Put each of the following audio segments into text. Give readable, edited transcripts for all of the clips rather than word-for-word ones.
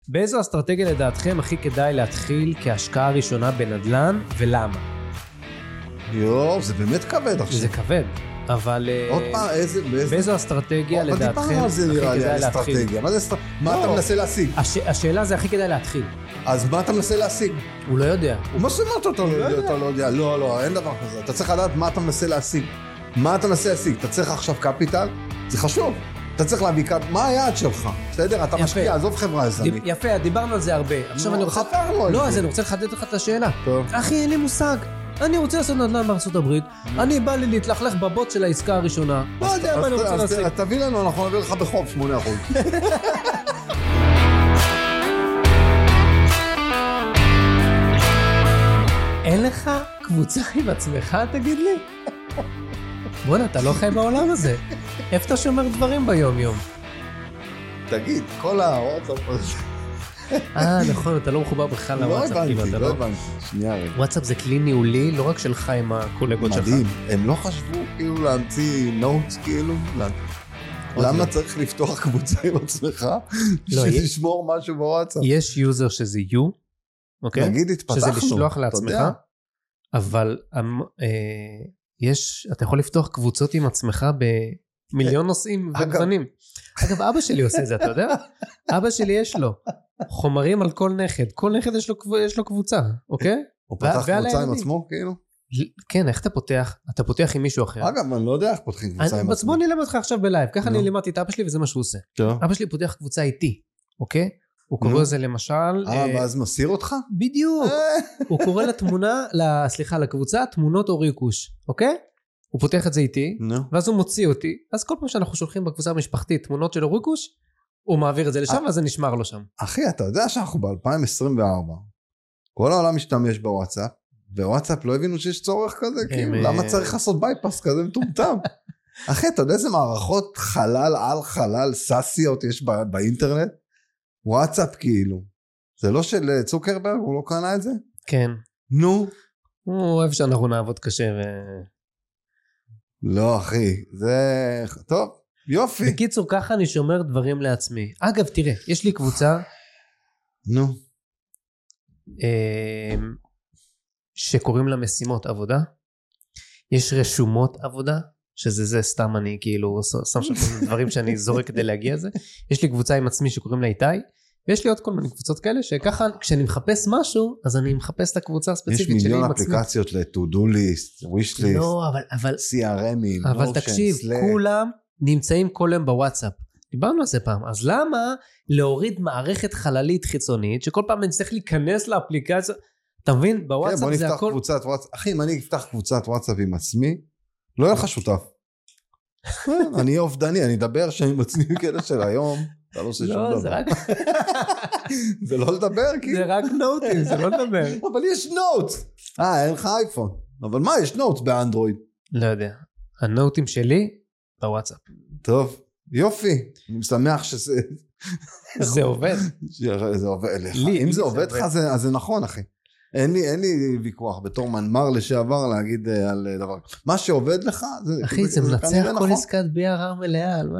באיזו אסטרטגיה לדעתכם הכי כדאי להתחיל כהשקעה ראשונה בנדל"ן, ולמה? זה באמת כבד עכשיו. זה כבד, אבל עוד פעם, באיזו אסטרטגיה לדעתכם הכי כדאי להתחיל? מה אתה מנסה להשיג? השאלה זה הכי כדאי להתחיל. אז מה אתה מנסה להשיג? הוא לא יודע. מה זאת אומרת אתה לא יודע? לא, אין דבר כזה. אתה צריך לדעת מה אתה מנסה להשיג. מה אתה מנסה להשיג? אתה צריך עכשיו קפיטל? זה חשוב. אתה צריך להביא מה היעד שלך? בסדר? אתה משקיע, עזוב חברה יזמית. יפה, דיברנו על זה הרבה. עכשיו אני רוצה... לא, אז אני רוצה לחדד לך את השאלה. אחי, אין לי מושג. אני רוצה לעשות נדל"ן בארצות הברית, אני בא לי להתלכלך בבוט של העסקה הראשונה, לא יודע מה אני רוצה לעשות. אז תביא לנו, אנחנו נביא לך בחוב 8%. אין לך קבוצה עם עצמך, תגיד לי? בוא'נה, אתה לא חי בעולם הזה. איפה אתה שומר דברים ביום יום? תגיד, כל הוואטסאפ הזה. נכון, אתה לא מחובר בכלל לוואטסאפ. לא הבנתי, שנייה רגע. וואטסאפ זה כלי ניהולי, לא רק שלך עם הקולגות שלך. מדהים, הם לא חשבו כאילו להמציא נוטס כאילו? למה צריך לפתוח קבוצה עם עצמך? שתשמור משהו בוואטסאפ. יש יוזר שזה you, אוקיי? נגיד התפתחנו. שזה לשלוח לעצמך, אבל אתה יכול לפתוח קבוצות עם עצמך במיליון נושאים וגוונים. אגב, אבא שלי עושה זה, אתה יודע? אבא שלי יש לו חומרים על כל נכד. כל נכד יש לו קבוצה, אוקיי? הוא פתח קבוצה עם עצמו, כאילו? כן, איך אתה פותח? אתה פותח עם מישהו אחר. אגב, אני לא יודע איך פותחים קבוצה עם עצמו. בוא נלמד אותך עכשיו בלייב. ככה אני לימדתי את אבא שלי וזה מה שהוא עושה. אבא שלי פותח קבוצה איתי, אוקיי? הוא קורא לזה למשל... ואז מסיר אותך? בדיוק. הוא קורא לקבוצה תמונות אורי קוש, אוקיי? הוא פותח את זה איתי, ואז הוא מוציא אותי, אז כל פעם שאנחנו שולחים בקבוצה המשפחתית תמונות של אוריקוש, הוא מעביר את זה לשם, ואז זה נשמר לו שם. אחי, אתה יודע שאנחנו ב-2024, כל העולם משתמש בוואטסאפ, בוואטסאפ לא הבינו שיש צורך כזה, כאילו, למה צריך לעשות בייפס כזה מטומטם? אחי, אתה יודע איזה מערכות חלל על חלל סאסיות יש באינטרנט? וואטסאפ כאילו. זה לא של צוקרברג, הוא לא קנה את זה? כן. נו. הוא אוהב שאנחנו נעבוד קשה לא, אחי, זה... טוב, יופי. בקיצור, ככה אני שומר דברים לעצמי. אגב, תראה, יש לי קבוצה... נו. שקוראים לה משימות עבודה. יש רשומות עבודה, שזה סתם אני כאילו שם שם דברים שאני זורק כדי להגיע לזה. יש לי קבוצה עם עצמי שקוראים לה איתי, ויש לי עוד כל מיני קבוצות כאלה, שככה כשאני מחפש משהו, אז אני מחפש את הקבוצה הספציפית שלי עם עצמי. יש מיליון אפליקציות ל-to-do list, wish list, לא, אבל... CRM'ים, אבל תקשיב, כולם נמצאים כל יום בוואטסאפ. דיברנו על זה פעם, אז למה להוריד מערכת חללית חיצונית, שכל פעם אני צריך להיכנס לאפליקציה, אתה מבין? בוואטסאפ זה הכל... בוא נפתח קבוצת וואטסאפ, אחי, אם אני אפתח קבוצת וואטסאפ עם עצמי, לא יהיה לך שותף. אני אהיה אובדני, אני אדבר שאני מצמי כאלה של היום, אתה לא עושה שום דבר. זה רק... זה לא לדבר, כאילו. זה רק נוטים, זה לא לדבר. אבל יש נוטס. אין לך אייפון. אבל מה, יש נוטס באנדרואיד? לא יודע. הנוטים שלי בוואטסאפ. טוב, יופי. אני משמח שזה... זה עובד. זה עובד לך. אם זה עובד לך, אז זה נכון, אחי. אין לי ויכוח בתור מנמר לשעבר להגיד על דבר. מה שעובד לך, אחי, זה מנצח כל עסקת בירה מלאה, על מה?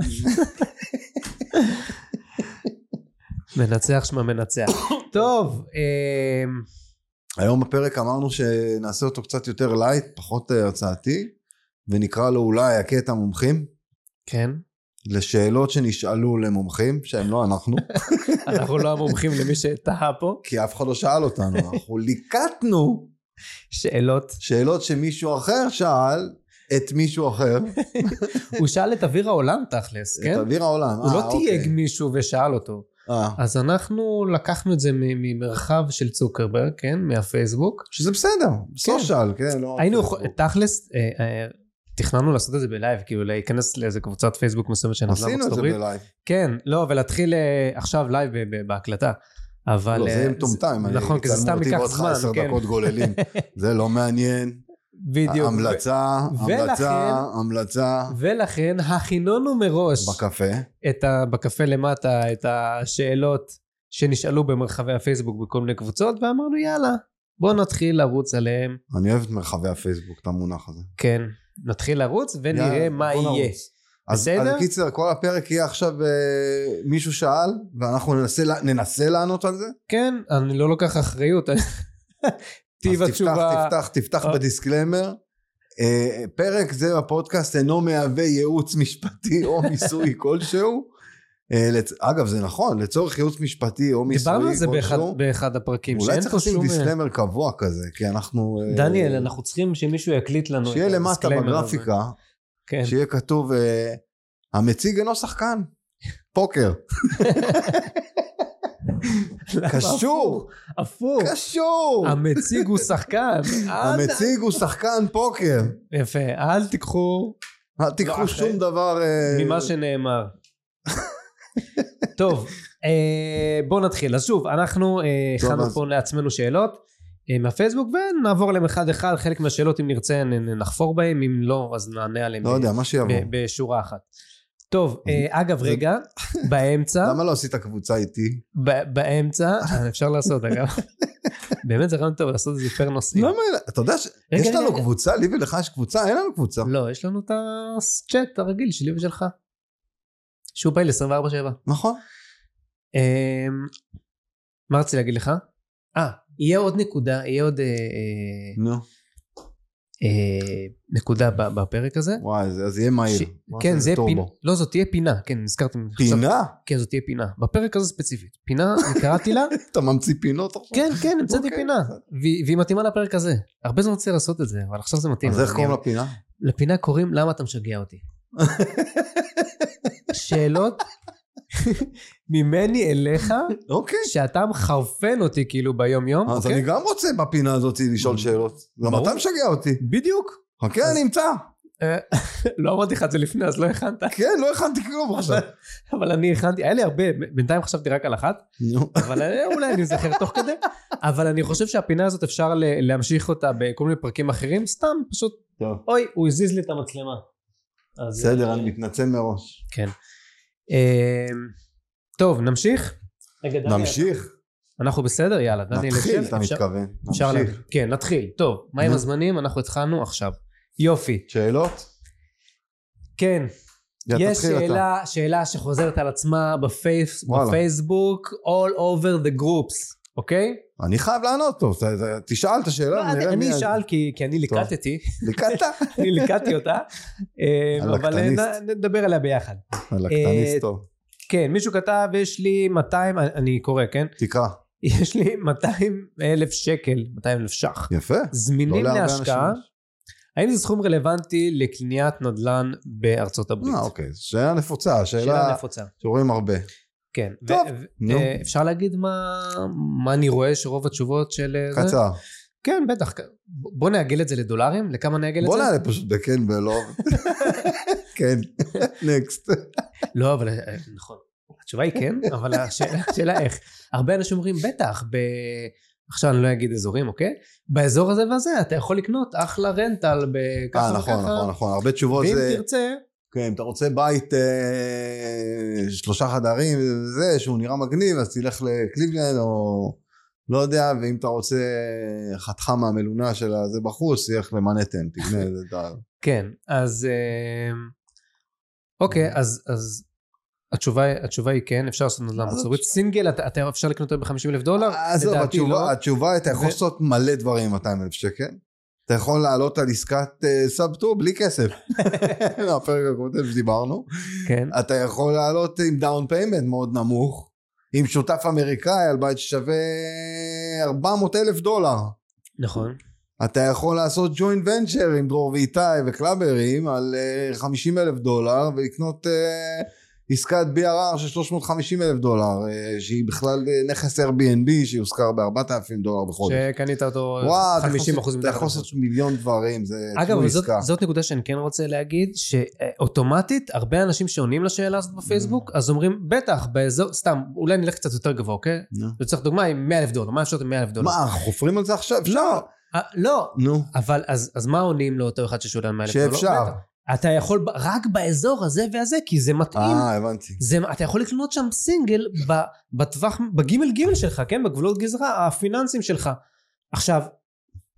מנצח שמה מנצח. טוב. היום בפרק אמרנו שנעשה אותו קצת יותר לייט, פחות הרצאתי, ונקרא לו אולי הקטע מומחים. כן. לשאלות שנשאלו למומחים, שהם לא אנחנו. אנחנו לא המומחים למי שתהה פה. כי אף אחד לא שאל אותנו, אנחנו ליקטנו שאלות שמישהו אחר שאל את מישהו אחר. הוא שאל את אוויר העולם תכלס, כן? את אוויר העולם. הוא לא תייג מישהו ושאל אותו. אז אנחנו לקחנו את זה ממרחב של צוקרברג, כן? מהפייסבוק. שזה בסדר, סושל, כן? היינו, תכלס... תכננו לעשות את זה בלייב, כאילו להיכנס לאיזה קבוצת פייסבוק מסוימת שנדלה עשינו את זה בלייב. כן, לא, ולהתחיל עכשיו לייב בהקלטה. אבל... לא, זה מטומטם. נכון, כי זה סתם ייקח זמן. 10 דקות גוללים. זה לא מעניין. בדיוק. המלצה. ולכן הכינונו מראש. בקפה. בקפה למטה, את השאלות שנשאלו במרחבי הפייסבוק בכל מיני קבוצות, ואמרנו יאללה, בואו נתחיל לרוץ עליהם. אני אוהב את מרחבי הפייסבוק, את המונח הזה. כן. נתחיל לרוץ ונראה מה יהיה. בסדר? אז קיצר, כל הפרק יהיה עכשיו מישהו שאל, ואנחנו ננסה לענות על זה? כן, אני לא לוקח אחריות. טיב התשובה. תפתח בדיסקלמר. פרק זה בפודקאסט אינו מהווה ייעוץ משפטי או מיסוי כלשהו. אגב, זה נכון, לצורך ייעוץ משפטי או מיסוי דיברנו על זה באחד הפרקים. אולי צריך לשים דיסקלמר קבוע כזה, כי אנחנו... דניאל, אנחנו צריכים שמישהו יקליט לנו שיהיה למטה בגרפיקה, שיהיה כתוב, המציג אינו שחקן, פוקר. קשור. הפוך. קשור. המציג הוא שחקן. המציג הוא שחקן פוקר. יפה, אל תיקחו שום דבר ממה שנאמר. טוב, בואו נתחיל. אז שוב, אנחנו הכנו פה לעצמנו שאלות מהפייסבוק, ונעבור עליהם אחד אחד. חלק מהשאלות אם נרצה נחפור בהם, אם לא אז נענה עליהם. לא יודע, מה שיבוא. בשורה אחת. טוב, אגב רגע, באמצע... למה לא עשית קבוצה איתי? באמצע, אפשר לעשות אגב. באמת זה רעיון טוב לעשות איזה פר נושאים. למה? אתה יודע שיש לנו קבוצה, לי ולך יש קבוצה, אין לנו קבוצה. לא, יש לנו את הצ'אט הרגיל שלי ושלך. שהוא פעיל 24/7. נכון. מה רציתי להגיד לך? יהיה עוד נקודה, יהיה עוד נקודה בפרק הזה. וואי, אז יהיה מהיר. כן, זה פינה. לא, זאת תהיה פינה. כן, נזכרתי. פינה? כן, זאת תהיה פינה. בפרק הזה ספציפית. פינה, אני קראתי לה. אתה ממציא פינות עכשיו? כן, כן, המצאתי פינה. והיא מתאימה לפרק הזה. הרבה זמן רוצה לעשות את זה, אבל עכשיו זה מתאים. אז איך קוראים לפינה? לפינה קוראים למה אתה משגע אותי. שאלות ממני אליך, שאתה מחרפן אותי כאילו ביום יום. אז אני גם רוצה בפינה הזאת לשאול שאלות. גם אתה משגע אותי. בדיוק. אוקיי, אני אמצא. לא אמרתי לך את זה לפני, אז לא הכנת. כן, לא הכנתי כלום עכשיו. אבל אני הכנתי, היה לי הרבה, בינתיים חשבתי רק על אחת, אבל אולי אני זכר תוך כדי, אבל אני חושב שהפינה הזאת אפשר להמשיך אותה בכל מיני פרקים אחרים, סתם, פשוט, אוי, הוא הזיז לי את המצלמה. בסדר, אני מתנצל מראש. כן. טוב, נמשיך? נמשיך. אנחנו בסדר? יאללה, דניאל. נתחיל, אתה מתכוון. נמשיך. כן, נתחיל. טוב, מה עם הזמנים? אנחנו התחלנו עכשיו. יופי. שאלות? כן. יש שאלה שחוזרת על עצמה בפייסבוק, all over the groups, אוקיי? אני חייב לענות טוב, תשאל את השאלה. אני אשאל כי אני ליקטתי. ליקטת? אני ליקטתי אותה, אבל נדבר עליה ביחד. הלקטניסט טוב. כן, מישהו כתב, יש לי 200, אני קורא, כן? תקרא. יש לי 200,000 שקל, 200,000 ש"ח. יפה. זמינים להשקעה. האם זה סכום רלוונטי לקניית נדל"ן בארצות הברית? אוקיי, שאלה נפוצה, שאלה נפוצה. שרואים הרבה. כן. טוב, אפשר להגיד מה אני רואה שרוב התשובות של זה? קצר. כן, בטח. בוא נעגל את זה לדולרים, לכמה נעגל את זה? בוא נעלה פשוט בכן ולא. כן, נקסט. לא, אבל נכון. התשובה היא כן, אבל השאלה איך. הרבה אנשים אומרים, בטח, עכשיו אני לא אגיד אזורים, אוקיי? באזור הזה והזה, אתה יכול לקנות אחלה רנטל בככה וככה. נכון. הרבה תשובות זה... ואם תרצה... כן, אם אתה רוצה בית 3 חדרים, זה שהוא נראה מגניב, אז תלך לקליבלנד או לא יודע, ואם אתה רוצה חתיכה מהמלונה של זה בחוץ, תלך למנהטן, תקנה את זה. כן, אז... אוקיי, אז... התשובה היא כן, אפשר לעשות נדל"ן בארצות הברית. סינגל, אתה אפשר לקנות אותו ב$50,000? עזוב, התשובה, אתה יכול לעשות מלא דברים עם 200,000 שקל. אתה יכול לעלות על עסקת סאב-טור בלי כסף. הפרק הקודם שדיברנו. כן. אתה יכול לעלות עם דאון פיימנט מאוד נמוך, עם שותף אמריקאי על בית ששווה $400,000. נכון. אתה יכול לעשות ג'וינט ונצ'ר עם דרור ואיתי וקלאברים על $50,000 ולקנות... עסקת BRR של $350,000, שהיא בכלל נכס Airbnb שיוזכר ב$4,000 בחודש. שקנית אותו 50% אתה יכול לעשות מיליון דברים, זה אגב, זאת נקודה שאני כן רוצה להגיד, שאוטומטית, הרבה אנשים שעונים לשאלה הזאת בפייסבוק, אז אומרים, בטח, באזור, סתם, אולי נלך קצת יותר גבוה, אוקיי? לצורך דוגמה, עם $100,000, מה אפשר עם $100,000? מה, חופרים על זה עכשיו? לא, אבל אז מה עונים לאותו אחד ששואל $100,000? שאפשר. אתה יכול רק באזור הזה והזה, כי זה מתאים. הבנתי. אתה יכול לקנות שם סינגל בטווח, בגימל שלך, כן? בגבולות גזרה, הפיננסים שלך. עכשיו,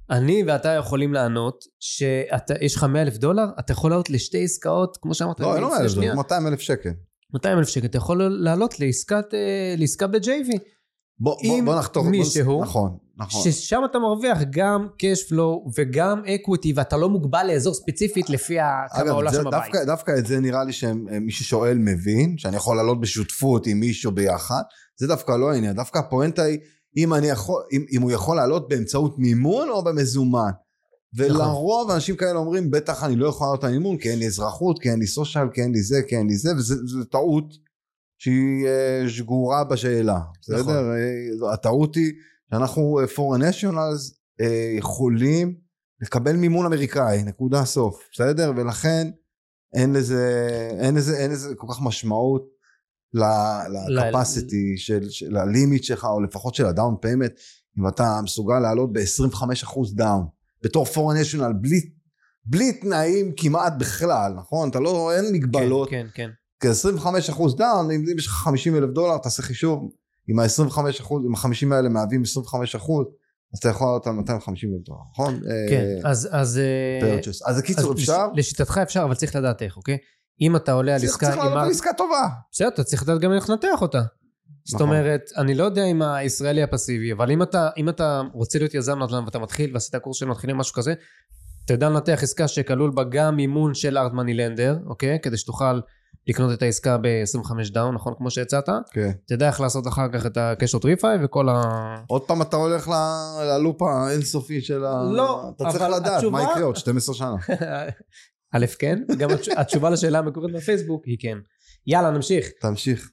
אני ואתה יכולים לענות שיש לך $100,000, אתה יכול לעלות לשתי עסקאות, כמו שאמרת. לא, אין לו $100,000, 200,000 שקל. 200,000 שקל, אתה יכול לעלות לעסקה ב-JV. בוא נחתוך. מישהו, נכון. ששם אתה מרוויח גם cash flow וגם equity, ואתה לא מוגבל לאזור ספציפית לפי כמה עולה שם הבית. דווקא את זה נראה לי שמי ששואל מבין, שאני יכול לעלות בשותפות עם מישהו ביחד, זה דווקא לא העניין, דווקא הפואנטה היא, אם הוא יכול לעלות באמצעות מימון או במזומן, ולרוב אנשים כאלה אומרים, בטח אני לא יכול לעלות המימון, כי אין לי אזרחות, כי אין לי סושיאל, כי אין לי זה, כי אין לי זה, וזו טעות שהיא שגורה בשאלה, בסדר? הטעות היא שאנחנו foreign nationals יכולים לקבל מימון אמריקאי, נקודה סוף, בסדר? ולכן אין לזה כל כך משמעות לקפסיטי, ללימיט שלך, או לפחות של הדאון פיימנט, אם אתה מסוגל לעלות ב-25% דאון, בתור foreign national, בלי תנאים כמעט בכלל, נכון? אתה לא, אין מגבלות. כן, כן. כ-25% דאון, אם יש לך $50,000, תעשה חישוב, עם ה-25%, עם ה-50 האלה מהווים 25%, אז אתה יכול לעלות על $250,000, נכון? כן, אז זה קיצור אפשר? לשיטתך אפשר, אבל צריך לדעת איך, אוקיי? אם אתה עולה על עסקה... צריך לעלות על עסקה טובה. בסדר, אתה צריך לדעת גם איך לנתח אותה. זאת אומרת, אני לא יודע אם הישראלי הפסיבי, אבל אם אתה רוצה להיות יזם נדל"ן ואתה מתחיל, ועשית קורס של מתחילים משהו כזה, אתה יודע לנתח עסקה שכלול בה גם מימון של ארט מני לנדר, אוקיי? כדי שתוכל לקנות את העסקה ב-25 דאון, נכון? כמו שהצעת? כן. אתה יודע איך לעשות אחר כך את הקשות ריפאי וכל ה... עוד פעם אתה הולך ללופ האינסופי של ה... לא, אתה צריך לדעת מה יקרה עוד 12 שנה. א', כן, גם התשובה לשאלה המקורית בפייסבוק היא כן. יאללה, נמשיך. תמשיך.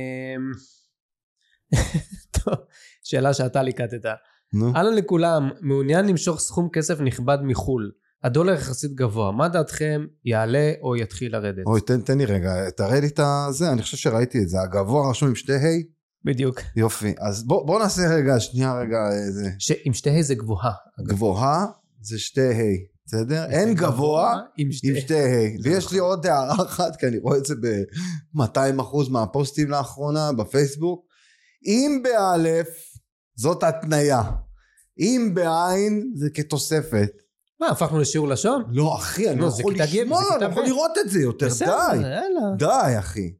טוב, שאלה שאתה ליקטת. נו. אהלן לכולם, מעוניין למשוך סכום כסף נכבד מחול. הדולר יחסית גבוה, מה דעתכם יעלה או יתחיל לרדת? אוי, תן לי רגע, תראה לי את זה, אני חושב שראיתי את זה, הגבוה רשום עם שתי ה'? בדיוק. יופי, אז בוא נעשה רגע, שנייה רגע, עם שתי ה' זה גבוהה. גבוהה זה שתי ה'. בסדר? אין גבוה עם שתי ה'. ויש לי עוד הערה אחת, כי אני רואה את זה ב-200% מהפוסטים לאחרונה בפייסבוק. אם באלף, זאת התניה. אם בעין, זה כתוספת. מה, הפכנו לשיעור לשון? לא, אחי, אני לא יכול לשמוע, אני יכול לראות את זה יותר. די, אחי.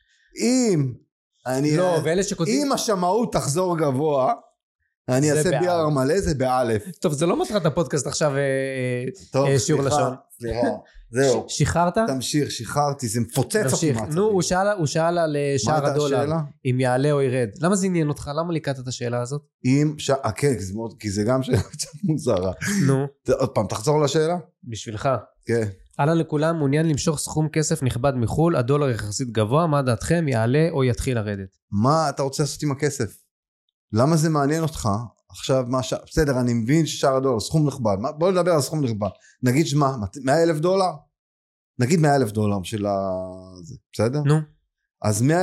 אם השמאות תחזור גבוה, אני אעשה ביאר מלא, זה באלף. טוב, זה לא מטרת הפודקאסט עכשיו שיעור לשון. זהו. שחררת? תמשיך, שחררתי, זה מפוצץ אותי מעצבים. נו, הוא שאל על שער הדולר, אם יעלה או ירד. למה זה עניין אותך? למה ליקטת את השאלה הזאת? כן, כי זה גם שאלה קצת מוזרה. נו. עוד פעם, תחזור לשאלה? בשבילך. כן. אהלן לכולם, מעוניין למשוך סכום כסף נכבד מחול, הדולר יחסית גבוה, מה דעתכם, יעלה או יתחיל לרדת? מה אתה רוצה לעשות עם הכסף? למה זה מעניין אותך? עכשיו, בסדר, אני מבין ששער הדולר, סכום נכבד, בוא נדבר על סכום נכבד. נגיד שמה, $100,000? נגיד $100,000 של זה, בסדר? נו. אז $100,000,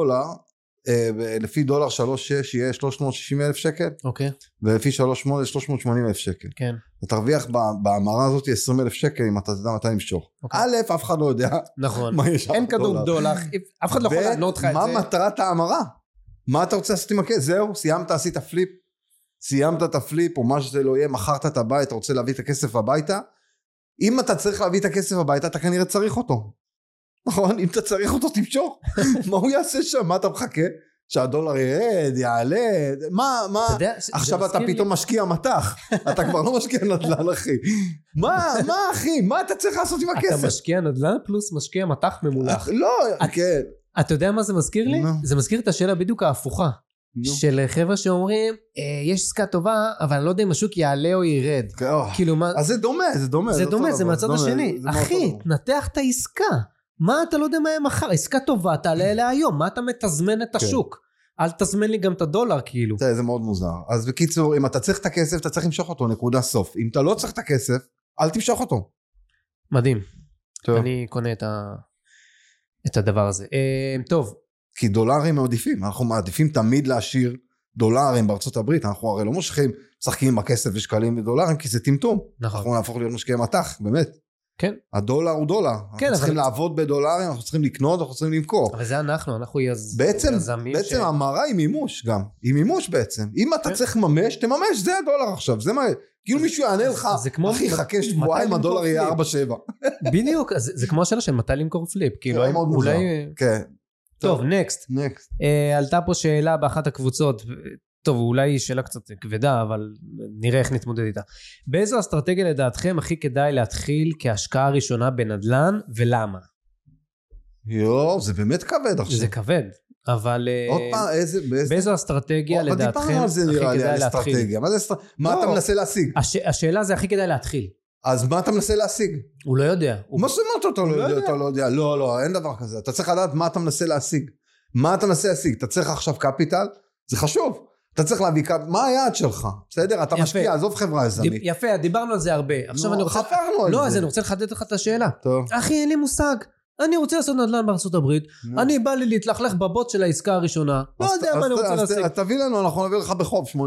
לפי $3.6 יהיה 360,000 שקל. אוקיי. ולפי 3.8 380,000 שקל. כן. אתה תרוויח בהמרה הזאת 20,000 שקל אם אתה יודע מתי למשוך. א', אף אחד לא יודע. נכון. מה יש אין כדור דולר, אף אחד לא יכול לענות לך את זה. מה מטרת ההמרה? מה אתה רוצה לעשות עם הכסף? זהו, סיימת, עשית פליפ. סיימת את הפליפ או מה שזה לא יהיה, מכרת את הבית, אתה רוצה להביא את הכסף הביתה. אם אתה צריך להביא את הכסף הביתה, אתה כנראה צריך אותו. נכון? אם אתה צריך אותו, תמשוך. מה הוא יעשה שם? מה אתה מחכה? שהדולר ירד, יעלה, מה? עכשיו אתה פתאום משקיע מתח. אתה כבר לא משקיע נדל"ן, אחי. מה, אחי? מה אתה צריך לעשות עם הכסף? אתה משקיע נדל"ן פלוס משקיע מתח ממולח. לא, כן. אתה יודע מה זה מזכיר לי? זה מזכיר את השאלה בדיוק ההפוכה. של חבר'ה שאומרים, יש עסקה טובה, אבל אני לא יודע אם השוק יעלה או ירד. אז זה דומה. זה דומה, זה מהצד השני. אחי, תנתח את העסקה. מה אתה לא יודע מה יהיה מחר? עסקה טובה, תעלה אליה היום. מה אתה מתזמן את השוק? אל תזמן לי גם את הדולר, כאילו. זה מאוד מוזר. אז בקיצור, אם אתה צריך את הכסף, אתה צריך למשוך אותו, נקודה סוף. אם אתה לא צריך את הכסף, אל תמשוך אותו. מדהים. אני קונה את הדבר הזה. טוב. כי דולרים מעדיפים. אנחנו מעדיפים תמיד להשאיר דולרים בארצות הברית. אנחנו הרי לא משחקים עם הכסף ושקלים ודולרים, כי זה טמטום. נכון. אנחנו נהפוך להיות משקיעי מתח, באמת. כן. הדולר הוא דולר. אנחנו צריכים לעבוד בדולרים, אנחנו צריכים לקנות, אנחנו צריכים למכור. אבל זה אנחנו יזמים. בעצם המרה היא מימוש גם. היא מימוש בעצם. אם אתה צריך ממש, תממש, זה הדולר עכשיו. זה מה... כאילו מישהו יענה לך, אחי, חכה שבועיים, הדולר יהיה 4.7. בדיוק, זה כמו השאלה של מתי למכור פליפ. כאילו, אולי... כן. טוב, נקסט. עלתה פה שאלה באחת הקבוצות, טוב, אולי שאלה קצת כבדה, אבל נראה איך נתמודד איתה. באיזו אסטרטגיה לדעתכם הכי כדאי להתחיל כהשקעה ראשונה בנדל"ן, ולמה? זה באמת כבד עכשיו. זה כבד, אבל... עוד פעם, באיזו אסטרטגיה לדעתכם הכי כדאי להתחיל? מה אתה מנסה להשיג? השאלה זה הכי כדאי להתחיל. אז מה אתה מנסה להשיג? הוא לא יודע. מה זאת אומרת אתה לא יודע? לא, אין דבר כזה. אתה צריך לדעת מה אתה מנסה להשיג. מה אתה מנסה להשיג? אתה צריך עכשיו קפיטל? זה חשוב. אתה צריך להביא מה היעד שלך? בסדר? אתה משקיע, עזוב חברה יזמית. יפה, דיברנו על זה הרבה. עכשיו אני רוצה... לא, אז אני רוצה לחדד לך את השאלה. אחי, אין לי מושג. אני רוצה לעשות נדל"ן בארצות הברית. אני בא לי להתלכלך בבוט של העסקה הראשונה. לא יודע מה אני רוצה להשיג. אז תביא לנו, אנחנו נביא לך בחוב 8%.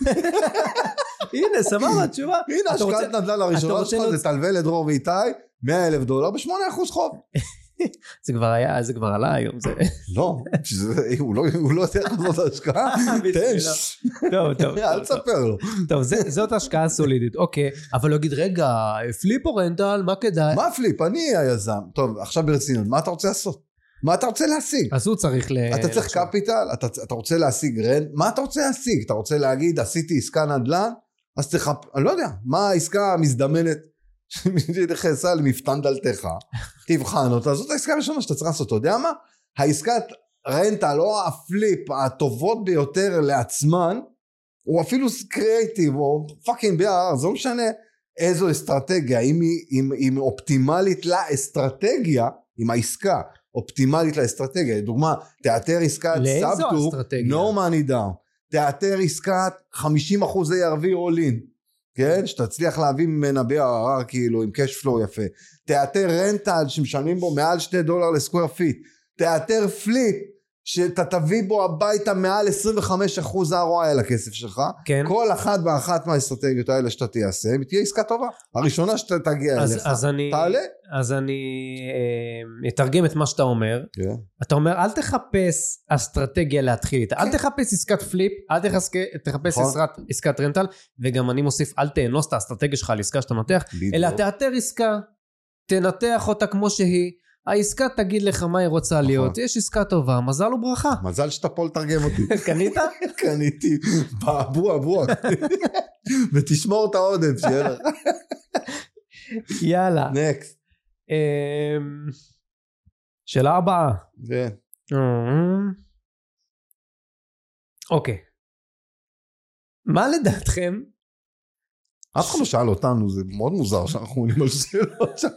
הנה, סבבה, תשובה. הנה, השקעת נדל"ן הראשונה שלך, זה תלווה לדרור ואיתי, $100,000 ב8% חוב. זה כבר עלה היום. לא, הוא לא יודע לעשות השקעה. טוב. אל תספר לו. טוב, זאת השקעה סולידית, אוקיי. אבל לא אגיד, רגע, פליפ או רנטל, מה כדאי? מה פליפ? אני היזם. טוב, עכשיו ברצינות, מה אתה רוצה לעשות? מה אתה רוצה להשיג? אז הוא צריך אתה צריך קפיטל, אתה רוצה להשיג רנט, מה אתה רוצה להשיג? אתה רוצה להגיד, עשיתי עסקה נדל"ן, אז צריך, אני לא יודע, מה העסקה המזדמנת שנכנסה למפתן דלתך, תבחן אותה, זאת העסקה הראשונה שאתה צריך לעשות, אתה יודע מה? העסקת רנטל, לא הפליפ, הטובות ביותר לעצמן, או אפילו קריאיטיב, או פאקינג ביאר, זה לא משנה איזו אסטרטגיה, אם היא אופטימלית לאסטרטגיה, אם העסקה אופטימלית לאסטרטגיה, לדוגמה, תאתר עסקת סאבטור, no money down, תאתר עסקת 50% ARV all in, כן? שתצליח להביא ממנה BRR כאילו עם cash flow יפה, תאתר רנטל שמשלמים בו מעל $2 לסקוואר פיט, תאתר פליפ שאתה תביא בו הביתה מעל 25% ROI על הכסף שלך, כן. כל אחת ואחת מהאסטרטגיות האלה שאתה תעשה, תהיה עסקה טובה, הראשונה שאתה תגיע אליך, תעלה. אז אני אתרגם את מה שאתה אומר, כן. אתה אומר אל תחפש אסטרטגיה להתחיל איתה, כן. אל תחפש עסקת פליפ, אל תחפש עסקת רנטל, וגם אני מוסיף אל תאנוס את האסטרטגיה שלך על עסקה שאתה נותח, אלא תאתר עסקה, תנתח אותה כמו שהיא, העסקה תגיד לך מה היא רוצה להיות, יש עסקה טובה, מזל וברכה. מזל שאתה פה לתרגם אותי. קנית? קניתי, בוא. ותשמור את העודף, שיהיה לך. יאללה. נקסט. שאלה הבאה. כן. אוקיי. מה לדעתכם? אף אחד לא שאל אותנו, זה מאוד מוזר שאנחנו עונים על שאלות שם.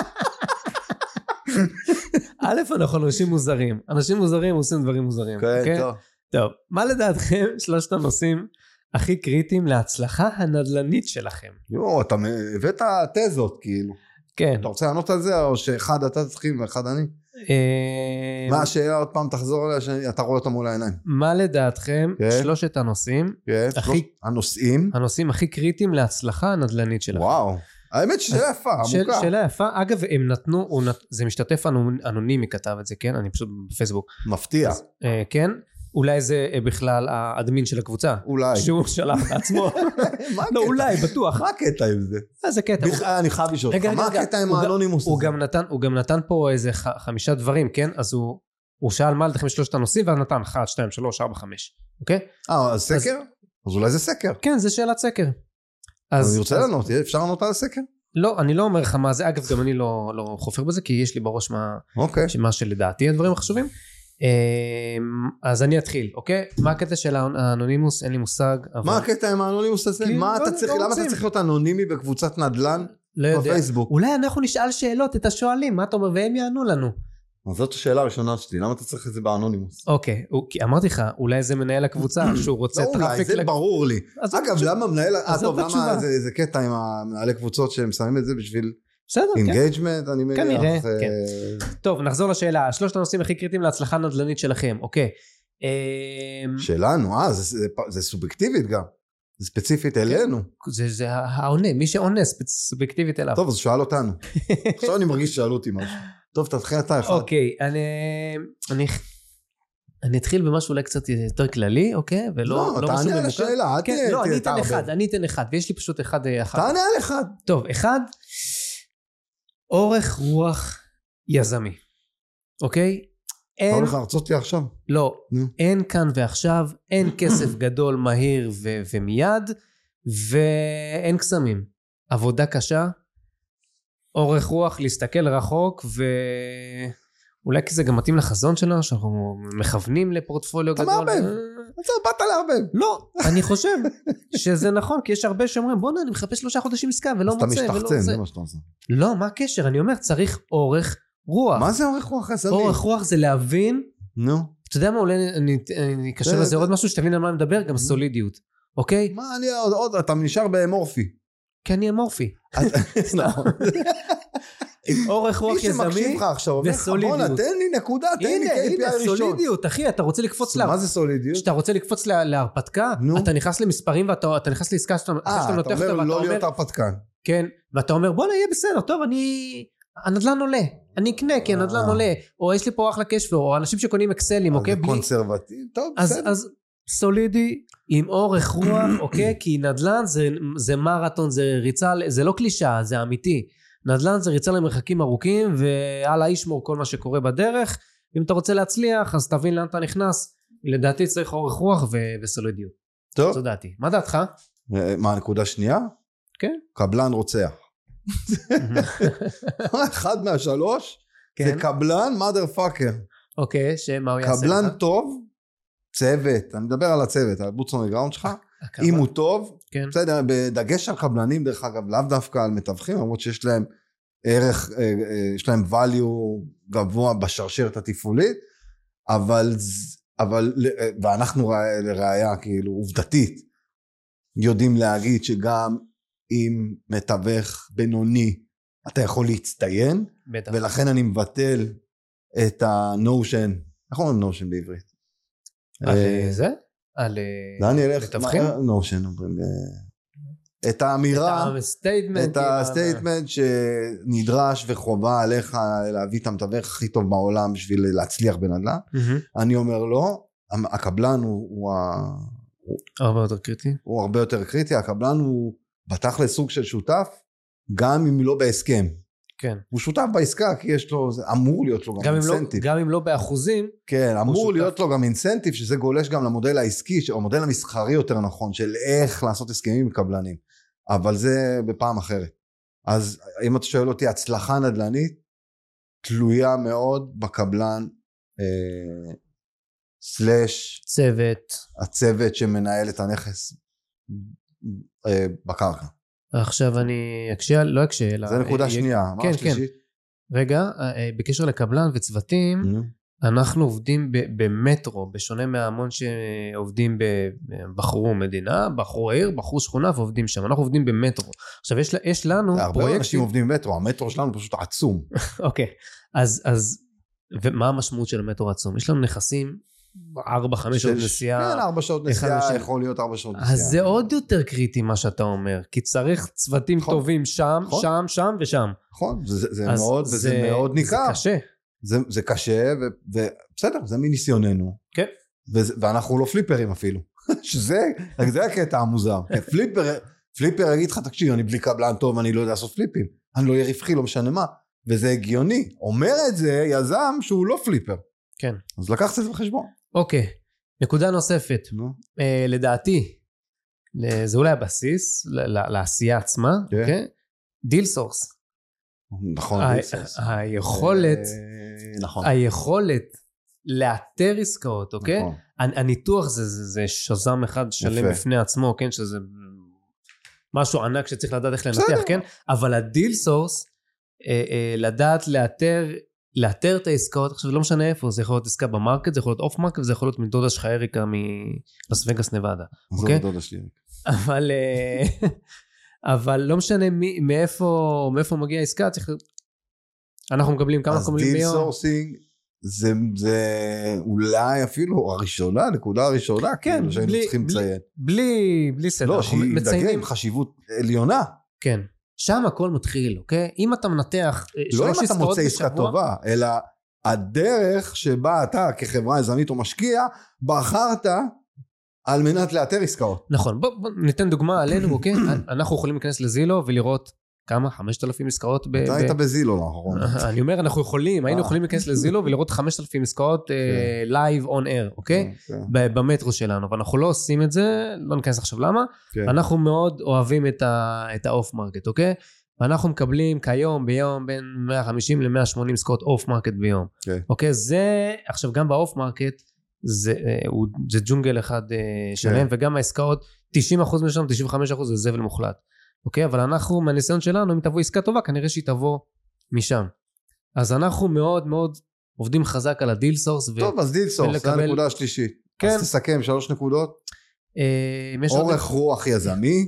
א', אנחנו אנשים מוזרים. אנשים מוזרים עושים דברים מוזרים. כן, טוב. טוב, מה לדעתכם שלושת הנושאים הכי קריטיים להצלחה הנדל"נית שלכם? אתה הבאת תזות, כאילו. כן. אתה רוצה לענות על זה, או שאחד אתה צריכים ואחד אני? מה השאלה עוד פעם תחזור עליה, שאתה רואה אותה מול העיניים? מה לדעתכם שלושת הנושאים הנושאים הכי קריטיים להצלחה הנדל"נית שלכם? וואו. האמת שאלה יפה, עמוקה. שאלה יפה, אגב, הם נתנו, זה משתתף אנונימי כתב את זה, כן? אני פשוט בפייסבוק. מפתיע. כן? אולי זה בכלל האדמין של הקבוצה. אולי. שהוא שלח בעצמו. לא, אולי, בטוח. מה הקטע עם זה? זה קטע. אני חייב לשאול אותך, מה הקטע עם האנונימוס הזה? הוא גם נתן פה איזה 5 דברים, כן? אז הוא שאל מה לדעתכם שלושת הנושאים, ואז נתן 1, 2, 3, 4, 5. אוקיי? אז סקר? אז אולי זה סקר. כן, זה שאלת סקר. אני רוצה לענות, אפשר לענות על הסקר? לא, אני לא אומר לך מה זה, אגב גם אני לא חופר בזה, כי יש לי בראש מה שלדעתי הדברים החשובים. אז אני אתחיל, אוקיי? מה הקטע של האנונימוס? אין לי מושג. מה הקטע עם האנונימוס הזה? למה אתה צריך להיות אנונימי בקבוצת נדל"ן בפייסבוק? אולי אנחנו נשאל שאלות את השואלים, מה אתה אומר? והם יענו לנו. אז זאת השאלה הראשונה שלי, למה אתה צריך את זה באנונימוס? אוקיי, אמרתי לך, אולי זה מנהל הקבוצה שהוא רוצה טראפיק. אולי, זה ברור לי. אגב, למה מנהל, טוב, למה זה קטע עם המנהלי קבוצות שהם שמים את זה בשביל אינגייג'מנט, אני מניח. כנראה, כן. טוב, נחזור לשאלה, שלושת הנושאים הכי קריטיים להצלחה נדל"נית שלכם, אוקיי. שלנו, זה סובייקטיבית גם. זה ספציפית אלינו. זה העונה, מי שעונה ספקטיבית אליו. טוב, אז שאל אותנו. עכשיו אני מרגיש ששאלו אותי משהו. טוב, תתחיל אתה אחד. אוקיי, אני אתחיל במשהו אולי קצת יותר כללי, אוקיי? לא, תענה על השאלה. לא, אני אתן אחד, ויש לי פשוט אחד. תענה על אחד. טוב, אחד, אורך רוח יזמי, אוקיי? אתה הולך להרצות לי עכשיו? לא, אין כאן ועכשיו, אין כסף גדול, מהיר ומיד, ואין קסמים. עבודה קשה, אורך רוח, להסתכל רחוק, ואולי כי זה גם מתאים לחזון שלנו, שאנחנו מכוונים לפורטפוליו גדול. אתה מערבב, באת לערבב. לא, אני חושב שזה נכון, כי יש הרבה שאומרים, בוא אני מחפש 3 חודשים עסקה, ולא מוצא. אתה משתחצן, זה מה שאתה עושה. לא, מה הקשר? אני אומר, צריך אורך רוח. מה זה אורך רוח יזמי? אורך רוח זה להבין, נו. אתה יודע מה, אולי אני אקשר לזה עוד משהו שתבין על מה אני מדבר, גם סולידיות, אוקיי? מה, אני עוד, אתה נשאר באמורפי. כי אני אמורפי. נכון. אורך רוח יזמי וסולידיות. מי שמקשיב לך עכשיו, אומר לך, בוא נתן לי נקודה, תן לי KPI ראשון. סולידיות, אחי, אתה רוצה לקפוץ מה זה סולידיות? כשאתה רוצה לקפוץ להרפתקה, אתה נכנס למספרים ואתה נכנס לעסקה שאתה אתה אומר לא להיות הרפתקן. כן, ואתה אומר, בוא נהיה בסדר, טוב, הנדלן עולה, אני אקנה כי הנדלן עולה, או יש לי פה אחלה קשפלו, או אנשים שקונים אקסלים, אוקיי? קונסרבטיב, טוב, בסדר. אז סולידי עם אורך רוח, אוקיי? כי נדלן זה מרתון, זה ריצה, זה לא קלישה, זה אמיתי. נדלן זה ריצה למרחקים ארוכים, ועלה ישמור כל מה שקורה בדרך. אם אתה רוצה להצליח, אז תבין לאן אתה נכנס. לדעתי צריך אורך רוח וסולידיות. טוב. זו דעתי. מה דעתך? מה, הנקודה שנייה? כן. קבלן רוצח. אחד מהשלוש, זה קבלן mother fucker. אוקיי, שמה הוא יעשה? קבלן טוב, צוות, אני מדבר על הצוות, על בוטסון גראונד שלך, אם הוא טוב, בסדר, בדגש על קבלנים דרך אגב, לאו דווקא על מתווכים, למרות שיש להם ערך, יש להם value גבוה בשרשרת התפעולית, אבל, ואנחנו לראיה כאילו עובדתית, יודעים להגיד שגם אם מתווך בינוני, אתה יכול להצטיין, ולכן אני מבטל את הנושן, איך אומרים נושן בעברית? על זה? על מתווכים? נושן אומרים, את האמירה, את הסטייטמנט שנדרש וחובה עליך להביא את המתווך הכי טוב בעולם בשביל להצליח בנדל"ן, אני אומר לא, הקבלן הוא הרבה יותר קריטי. הוא הרבה יותר קריטי, הקבלן הוא בתכל'ס סוג של שותף, גם אם לא בהסכם. כן. הוא שותף בעסקה, כי יש לו, אמור להיות לו גם אינסנטיב. גם אם לא באחוזים. כן, אמור להיות לו גם אינסנטיב, שזה גולש גם למודל העסקי, או המודל המסחרי יותר נכון, של איך לעשות הסכמים עם קבלנים. אבל זה בפעם אחרת. אז אם אתה שואל אותי, הצלחה נדל"נית, תלויה מאוד בקבלן, סלש, הצוות שמנהל את הנכס בקרקע. עכשיו אני לא אקשה. זה נקודה שנייה. כן, כן. רגע, בקשר לקבלן וצוותים, אנחנו עובדים במטרו, בשונה מהמון שעובדים בחרו מדינה, בחרו עיר, בחרו שכונה ועובדים שם. אנחנו עובדים במטרו. עכשיו יש לנו פרויקטים. הרבה אנשים עובדים במטרו, המטרו שלנו פשוט עצום. אוקיי, אז ומה המשמעות של המטרו עצום? יש לנו נכסים 4-5 שעות נסיעה. כן, 4 שעות נסיעה, יכול להיות 4 שעות נסיעה. אז זה עוד יותר קריטי מה שאתה אומר, כי צריך צוותים טובים שם, שם, שם ושם. נכון, זה מאוד ניכר. זה קשה. זה קשה, ובסדר, זה מניסיוננו. כן. ואנחנו לא פליפרים אפילו. שזה הקטע המוזר. פליפר יגיד לך, תקשיב, אני בלי קבלן טוב, אני לא יודע לעשות פליפים. אני לא אהיה רווחי, לא משנה מה. וזה הגיוני. אומר את זה יזם שהוא לא פליפר. כן. אז לקחת את זה בחשבון. אוקיי. נקודה נוספת. לדעתי, זה אולי הבסיס לעשייה עצמה. אוקיי? דיל סורס. נכון. היכולת לאתר עסקאות, אוקיי? הניתוח זה שזם אחד שלם בפני עצמו, כן? שזה משהו ענק שצריך לדעת איך לנתח, כן? אבל הדיל סורס, לדעת לאתר את העסקאות, עכשיו לא משנה איפה, זה יכול להיות עסקה במרקט, זה יכול להיות אוף מרקט, וזה יכול להיות מדודה שלך אריקה מלאס וגאס נבדה. זו מדודה שלי. אבל לא משנה מאיפה מגיעה העסקה, אנחנו מקבלים כמה קומלים ביום. אז דיל סורסינג זה אולי אפילו הראשונה, נקודה הראשונה, כן, שהיינו צריכים לציין. בלי סדר. לא, שהיא דגל חשיבות עליונה. כן, שם הכל מתחיל, אוקיי? אם אתה מנתח לא אם אתה מוצא עסקה טובה, אלא הדרך שבה אתה כחברה יזמית או משקיע, בחרת על מנת לאתר עסקאות. נכון, בוא ניתן דוגמה עלינו, אוקיי? אנחנו יכולים להיכנס לזילו ולראות כמה? 5,000 עסקאות? אתה היית בזילו לאחרון. אני אומר, היינו יכולים להיכנס לזילו ולראות 5,000 עסקאות live on air, אוקיי? במטרו שלנו, אבל אנחנו לא עושים את זה, לא ניכנס עכשיו למה. אנחנו מאוד אוהבים את האוף מרקט, אוקיי? ואנחנו מקבלים כיום ביום בין 150 ל-180 עסקאות אוף מרקט ביום. אוקיי? זה, עכשיו גם באוף מרקט, זה ג'ונגל אחד שלם, וגם העסקאות, 90% משם, 95% זה זבל מוחלט. אוקיי? אבל אנחנו, מהניסיון שלנו, אם תבוא עסקה טובה, כנראה שהיא תבוא משם. אז אנחנו מאוד מאוד עובדים חזק על הדיל סורס. טוב, אז דיל סורס, זה הנקודה השלישית. כן. אז תסכם 3 נקודות. אורך רוח יזמי,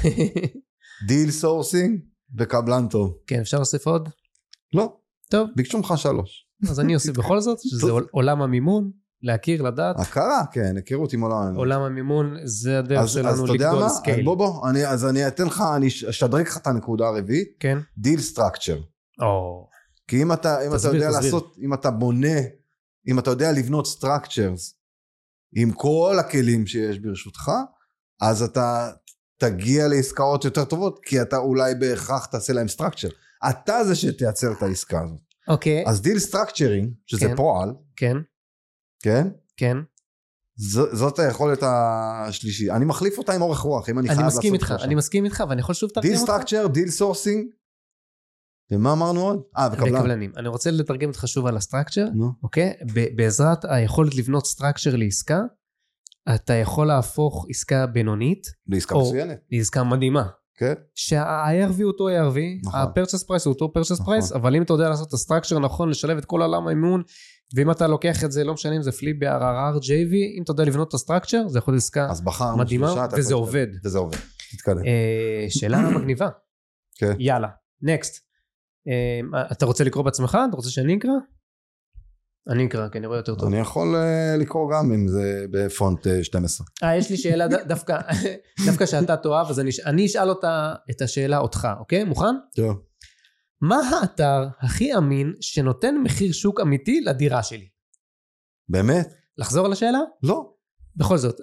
דיל סורסינג וקבלן טוב. כן, אפשר להוסיף עוד? לא. טוב. ביקשו ממך 3. אז אני אוסיף בכל זאת, שזה עולם המימון. להכיר, לדעת. הכרה, כן, הכירות עם עולם המימון. עולם המימון, זה הדרך שלנו לגדול סקייל. בוא, אז אני אתן לך, אני אשדרג לך את הנקודה הרביעית. כן. דיל סטרקצ'ר. כי אם אתה יודע לעשות, אם אתה בונה, אם אתה יודע לבנות סטרקצ'רס, עם כל הכלים שיש ברשותך, אז אתה תגיע לעסקאות יותר טובות, כי אתה אולי בהכרח תעשה להם סטרקצ'ר. אתה זה שתייצר את העסקה הזאת. אוקיי. אז דיל סטרקצ'רינג, שזה פועל. כן. כן? כן. זאת היכולת השלישית. אני מחליף אותה עם אורך רוח, אם אני חייב לעשות איתך. אני מסכים איתך, ואני יכול שוב תרגם אותך. דיל סטרקצ'ר, דיל סורסינג. ומה אמרנו עוד? וקבלנים. אני רוצה לתרגם אותך שוב על הסטרקצ'ר. אוקיי? בעזרת היכולת לבנות סטרקצ'ר לעסקה, אתה יכול להפוך עסקה בינונית. לעסקה מצוינת. לעסקה מדהימה. כן. שה-ARV הוא אותו ARV, ה-purchase price הוא אותו purchase price, אבל אם אתה יודע לעשות את הסטרקצ'ר נכון, לשלב את כל עולם האימון, ואם אתה לוקח את זה, לא משנה אם זה פליפ ב-RRR, JV, אם אתה יודע לבנות את הסטרקצ'ר, זה יכול להיות עסקה מדהימה, וזה עובד. וזה עובד, תתקדם. שאלה מגניבה. כן. יאללה, נקסט. אתה רוצה לקרוא בעצמך? אתה רוצה שאני אקרא? אני אקרא, כי אני רואה יותר טוב. אני יכול לקרוא גם אם זה בפונט 12. יש לי שאלה דווקא שאתה תאהב, אז אני אשאל את השאלה אותך, אוקיי? מוכן? טוב. מה האתר הכי אמין שנותן מחיר שוק אמיתי לדירה שלי? באמת? לחזור על השאלה? לא. בכל זאת,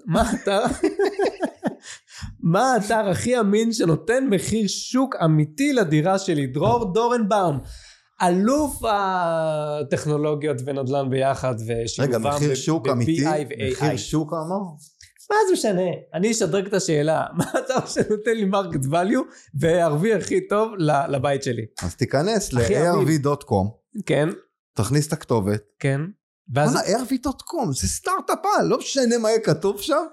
מה האתר הכי אמין שנותן מחיר שוק אמיתי לדירה שלי? דרור דורנבאום, אלוף הטכנולוגיות ונדל"ן ביחד, רגע, מחיר שוק אמיתי? מחיר שוק אמר? מה זה משנה? אני אשדרג את השאלה, מה אתה שנותן לי מרקט ואליו, והערבי הכי טוב לבית שלי. אז תיכנס ל-arv.com. כן. תכניס את הכתובת. כן. arv.com, זה סטארט-אפ, לא משנה מה יהיה כתוב שם.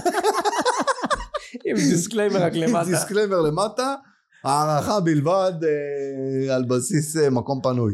עם דיסקליימר רק למטה. עם דיסקליימר למטה, הערכה בלבד על בסיס מקום פנוי.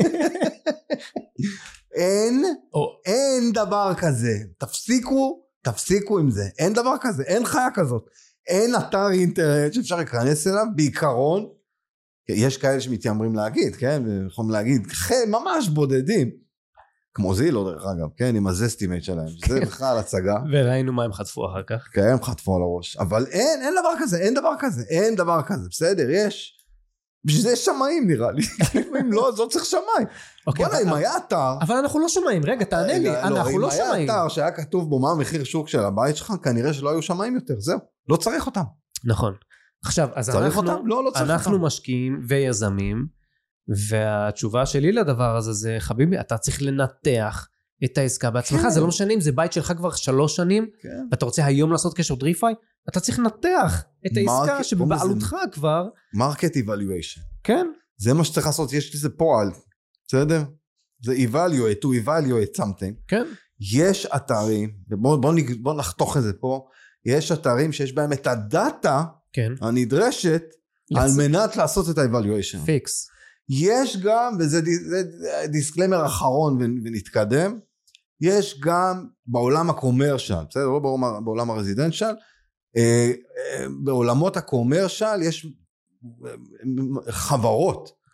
אין דבר כזה. תפסיקו עם זה, אין דבר כזה, אין חיה כזאת, אין אתר אינטרנט שאפשר להיכנס אליו, בעיקרון, יש כאלה שמתיימרים להגיד, כן, יכולים להגיד, ממש בודדים, כמו זילו דרך אגב, כן, עם הזסטימט שלהם, שזה בכלל הצגה. וראינו מה הם חטפו אחר כך. כן, הם חטפו על הראש, אבל אין דבר כזה, בסדר, יש, בשביל זה יש שמיים נראה לי, אם לא, אז לא צריך שמיים. בוא'נה, אם היה אתר... אבל אנחנו לא שמיים, רגע, תענה לי, אנחנו לא שמיים. אם היה אתר שהיה כתוב בו מה המחיר שוק של הבית שלך, כנראה שלא היו שמיים יותר, זהו, לא צריך אותם. נכון. עכשיו, אז אנחנו משקיעים ויזמים, והתשובה שלי לדבר הזה זה, חביבי, אתה צריך לנתח את העסקה בעצמך, זה לא משנה אם זה בית שלך כבר 3 שנים, ואתה רוצה היום לעשות קשר דריפיי, אתה צריך לנתח את העסקה שבבעלותך כבר. מרקט איבלואיישן. כן. זה מה שצריך לעשות, יש לזה פועל, בסדר? זה evaluate, to evaluate something. כן. יש אתרים, בוא נחתוך את זה פה, יש אתרים שיש בהם את הדאטה הנדרשת, על מנת לעשות את ה-evaluation. פיקס. יש גם, וזה דיסקליימר אחרון ונתקדם, יש גם בעולם הקומרשל, בסדר? לא בעולם הרזידנשל, בעולמות הקומרשל יש חברות,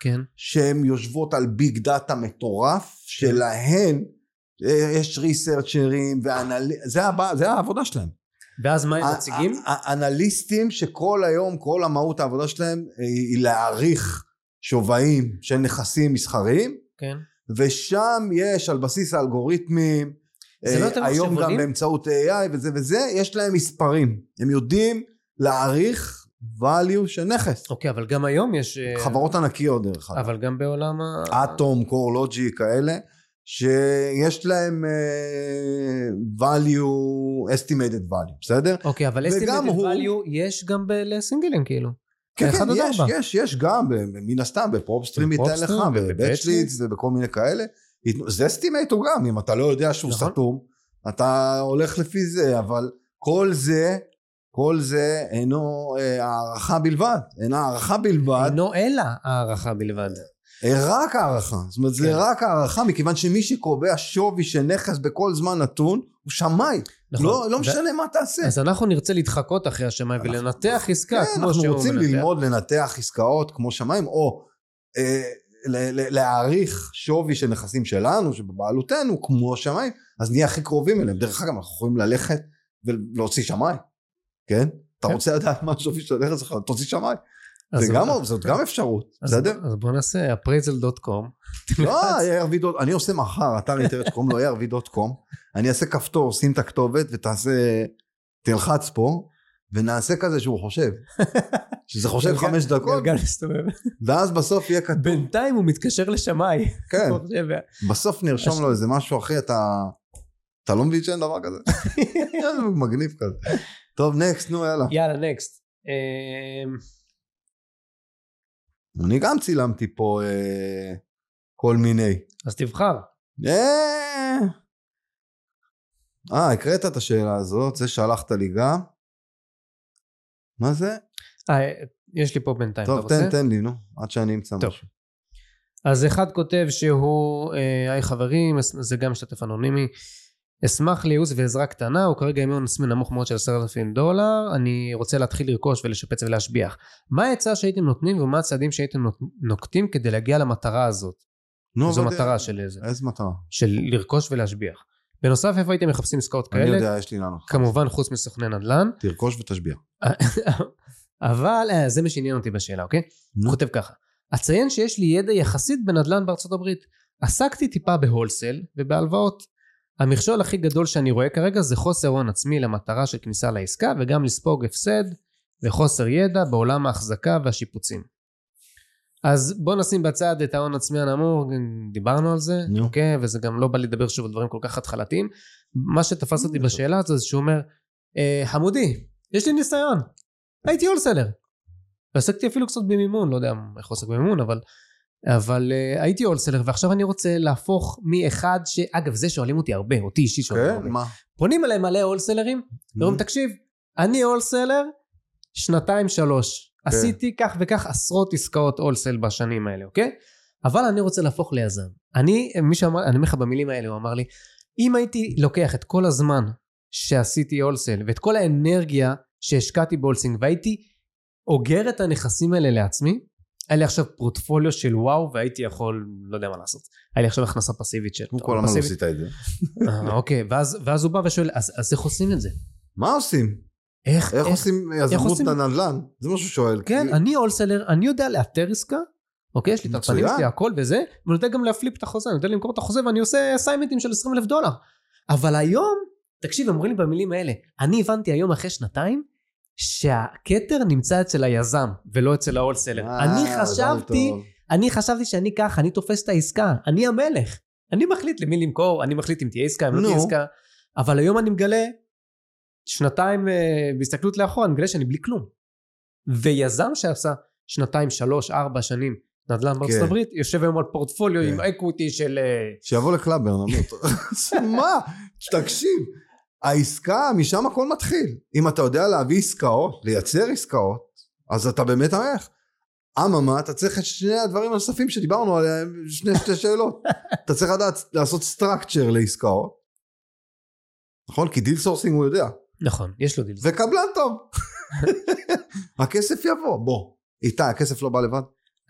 כן. שהן יושבות על ביג דאטה מטורף, שלהן יש ריסרצ'רים, זה העבודה שלהם. ואז מה הם מציגים? האנליסטים שכל היום, כל המהות העבודה שלהם, היא להעריך שווים של נכסים מסחריים, כן. ושם יש על בסיס האלגוריתמים, היום גם באמצעות AI וזה, יש להם מספרים. הם יודעים להעריך value של נכס. אוקיי, אבל גם היום יש... חברות ענקיות דרך אגב. אבל גם בעולם אטום, קורלוג'י, כאלה, שיש להם value, estimated value, בסדר? אוקיי, אבל estimated value יש גם לסינגלים כאילו. כן, יש גם, מן הסתם, בפרופסטרים ייתן לך, בבצ'ליץ ובכל מיני כאלה. זה estimate הוא גם, אם אתה לא יודע שהוא סתום, אתה הולך לפי זה, אבל כל זה אינו הערכה בלבד, אינו אלא הערכה בלבד. רק הערכה, זאת אומרת זה רק הערכה, מכיוון שמי שקובע שווי של נכס בכל זמן נתון, הוא שמאי, לא משנה מה תעשה. אז אנחנו נרצה להתחקות אחרי השמאי ולנתח עסקה כמו שהוא מנתח. אנחנו רוצים ללמוד לנתח עסקאות כמו שמאים, או להעריך שווי של נכסים שלנו, שבבעלותנו, כמו שמאים, אז נהיה הכי קרובים אליהם. דרך אגב, אנחנו יכולים ללכת ולהוציא שמאי, כן? אתה רוצה לדעת מה שווי של נכס שלך, תוציא שמאי. זאת גם אפשרות, בסדר? אז בוא נעשה appraisal.com. לא, אני עושה מחר, אתר אינטרנט שקוראים לו ARV.com, אני אעשה כפתור, שים את הכתובת ותעשה, תלחץ פה, ונעשה כזה שהוא חושב, שזה חושב 5 דקות, ואז בסוף יהיה כתוב. בינתיים הוא מתקשר לשמאי. כן, בסוף נרשום לו איזה משהו אחרי, אתה לא מבין שאין דבר כזה? מגניב כזה. טוב, נקסט, נו יאללה. יאללה, נקסט. אני גם צילמתי פה כל מיני. אז תבחר. הקראת את השאלה הזאת, זה שלחת לי גם. מה זה? יש לי פה בינתיים. טוב, תן לי, נו, עד שאני אמצא משהו. אז אחד כותב שהוא, היי חברים, זה גם משתתף אנונימי, אשמח לייעוץ ועזרה קטנה, הוא כרגע עם הון עצמי נמוך מאוד של $10,000, אני רוצה להתחיל לרכוש ולשפץ ולהשביח. מה העצה שהייתם נותנים ומה הצעדים שהייתם נוקטים כדי להגיע למטרה הזאת? זו מטרה של איזה? איזה מטרה? של לרכוש ולהשביח. בנוסף, איפה הייתם מחפשים עסקאות כאלה? אני יודע, יש לי לנו. כמובן, חוץ מסוכני נדל"ן. תרכוש ותשביח. אבל, זה מה שעניין אותי בשאלה, אוקיי? הוא כותב ככה. אציין שיש לי ידע יחסית בנדל"ן בארצות הברית. עסקתי טיפה בהולסל ובהלוואות. המכשול הכי גדול שאני רואה כרגע זה חוסר הון עצמי למטרה של כניסה לעסקה, וגם לספוג הפסד וחוסר ידע בעולם ההחזקה והשיפוצים. אז בוא נשים בצד את ההון עצמי הנמוך, דיברנו על זה, אוקיי? וזה גם לא בא לדבר שוב על דברים כל כך התחלתיים. מה שתפס אותי בשאלה הזו זה שהוא אומר, חמודי, יש לי ניסיון, הייתי הולסלר. ועסקתי אפילו קצת במימון, לא יודע איך עוסק במימון, אבל הייתי הולסלר, ועכשיו אני רוצה להפוך מאחד אגב, זה שואלים אותי הרבה, אותי אישי שואלים הרבה. פונים עליהם מלא הולסלרים, ואומרים, תקשיב, אני הולסלר 2-3, עשיתי כך וכך עשרות עסקאות הולסל בשנים האלה, אוקיי? אבל אני רוצה להפוך ליזם. אני אומר לך במילים האלה, הוא אמר לי, אם הייתי לוקח את כל הזמן שעשיתי הולסל, ואת כל האנרגיה שהשקעתי בהולסינג, והייתי אוגר את הנכסים האלה לעצמי, היה לי עכשיו פורטפוליו של וואו, והייתי יכול, לא יודע מה לעשות. היה לי עכשיו הכנסה פסיבית של... כל הזמן עשית את זה. אוקיי, ואז הוא בא ושואל, אז איך עושים את זה? מה עושים? איך עושים יזמות בנדל"ן? זה מה שהוא שואל. כן, אני הולסלר, אני יודע לאתר עסקה, אוקיי, יש לי את הפנים שלי, הכל וזה, ואני יודע גם להפליפ את החוזה, אני יודע למכור את החוזה, ואני עושה אסיימנטים של $20,000. אבל היום, תקשיב, אמרים לי במילים האלה, אני הבנתי היום אחרי 2 שהכתר נמצא אצל היזם, ולא אצל ההולסלר. אני חשבתי שאני ככה, אני תופס את העסקה, אני המלך. אני מחליט למי למכור, אני מחליט אם תהיה עסקה, אם לא תהיה עסקה. אבל היום אני מגלה, 2 בהסתכלות לאחור, אני מגלה שאני בלי כלום. ויזם שעשה 2, 3, 4 שנים נדל"ן בארצות הברית, יושב היום על פורטפוליו עם אקוויטי של... שיבוא לקלאבר, מה? תקשיב. העסקה, משם הכל מתחיל. אם אתה יודע להביא עסקאות, לייצר עסקאות, אז אתה באמת ערך. אממה, אתה צריך את שני הדברים הנוספים שדיברנו עליהם, שתי שאלות. אתה צריך לדעת לעשות סטרקצ'ר לעסקאות. נכון? כי דיל סורסינג הוא יודע. נכון, יש לו דיל סורסינג. וקבלן טוב. הכסף יבוא, בוא. איתה, הכסף לא בא לבד.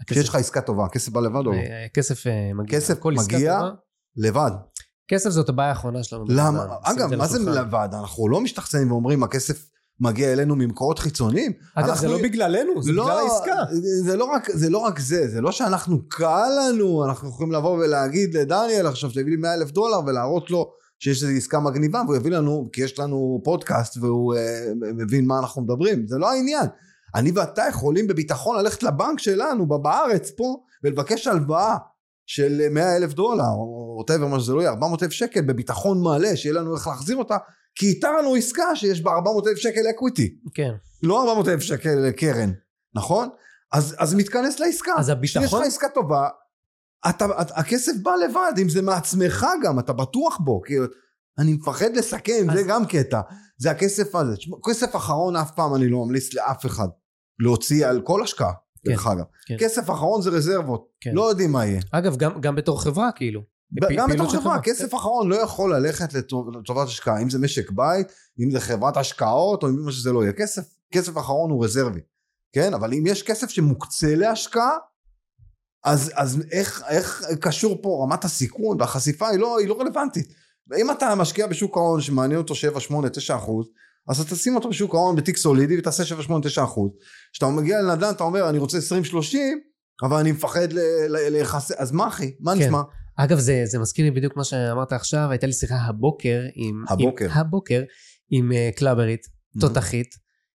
כשיש לך עסקה טובה, כסף בא לבד או לא? כסף מגיע. כסף מגיע לבד. כסף זאת הבעיה האחרונה שלנו. למה? אגב, מה זה לבד? אנחנו לא משתחצנים ואומרים, הכסף מגיע אלינו ממקורות חיצוניים. אגב, זה לא בגללנו, זה בגלל העסקה. זה לא רק זה, זה לא שאנחנו קל לנו, אנחנו יכולים לבוא ולהגיד לדניאל, עכשיו תביא לי $100,000 ולהראות לו שיש איזו עסקה מגניבה, והוא יביא לנו, כי יש לנו פודקאסט והוא מבין מה אנחנו מדברים, זה לא העניין. אני ואתה יכולים בביטחון ללכת לבנק שלנו בארץ פה, ולבקש הלוואה של $100,000, או whatever מה שזה לא יהיה, 400,000 שקל בביטחון מלא, שיהיה לנו איך להחזיר אותה, כי איתה לנו עסקה שיש בה 400,000 שקל אקוויטי. כן. לא 400,000 שקל קרן, נכון? אז מתכנס לעסקה. אז הביטחון... שיש לך עסקה טובה, הכסף בא לבד, אם זה מעצמך גם, אתה בטוח בו, כי אני מפחד לסכם, זה גם קטע. זה הכסף הזה. כסף אחרון אף פעם אני לא ממליץ לאף אחד להוציא על כל השקעה. דרך אגב. כסף אחרון זה רזרבות, לא יודעים מה יהיה. אגב, גם בתור חברה כאילו. גם בתור חברה, כסף אחרון לא יכול ללכת לטובת השקעה, אם זה משק בית, אם זה חברת השקעות, או אם מה שזה לא יהיה. כסף אחרון הוא רזרבי, כן? אבל אם יש כסף שמוקצה להשקעה, אז איך קשור פה רמת הסיכון, והחשיפה היא לא רלוונטית. ואם אתה משקיע בשוק ההון שמעניין אותו 7, 8, 9%, אז אתה שים אותו בשוק ההון בתיק סולידי, ותעשה 7, 8, 9%. כשאתה מגיע לנדל"ן, אתה אומר, אני רוצה 20, 30, אבל אני מפחד לחסה, אז מה אחי? מה נשמע? אגב, זה מזכיר לי בדיוק מה שאמרת עכשיו, הייתה לי שיחה הבוקר עם קלאברית, תותחית,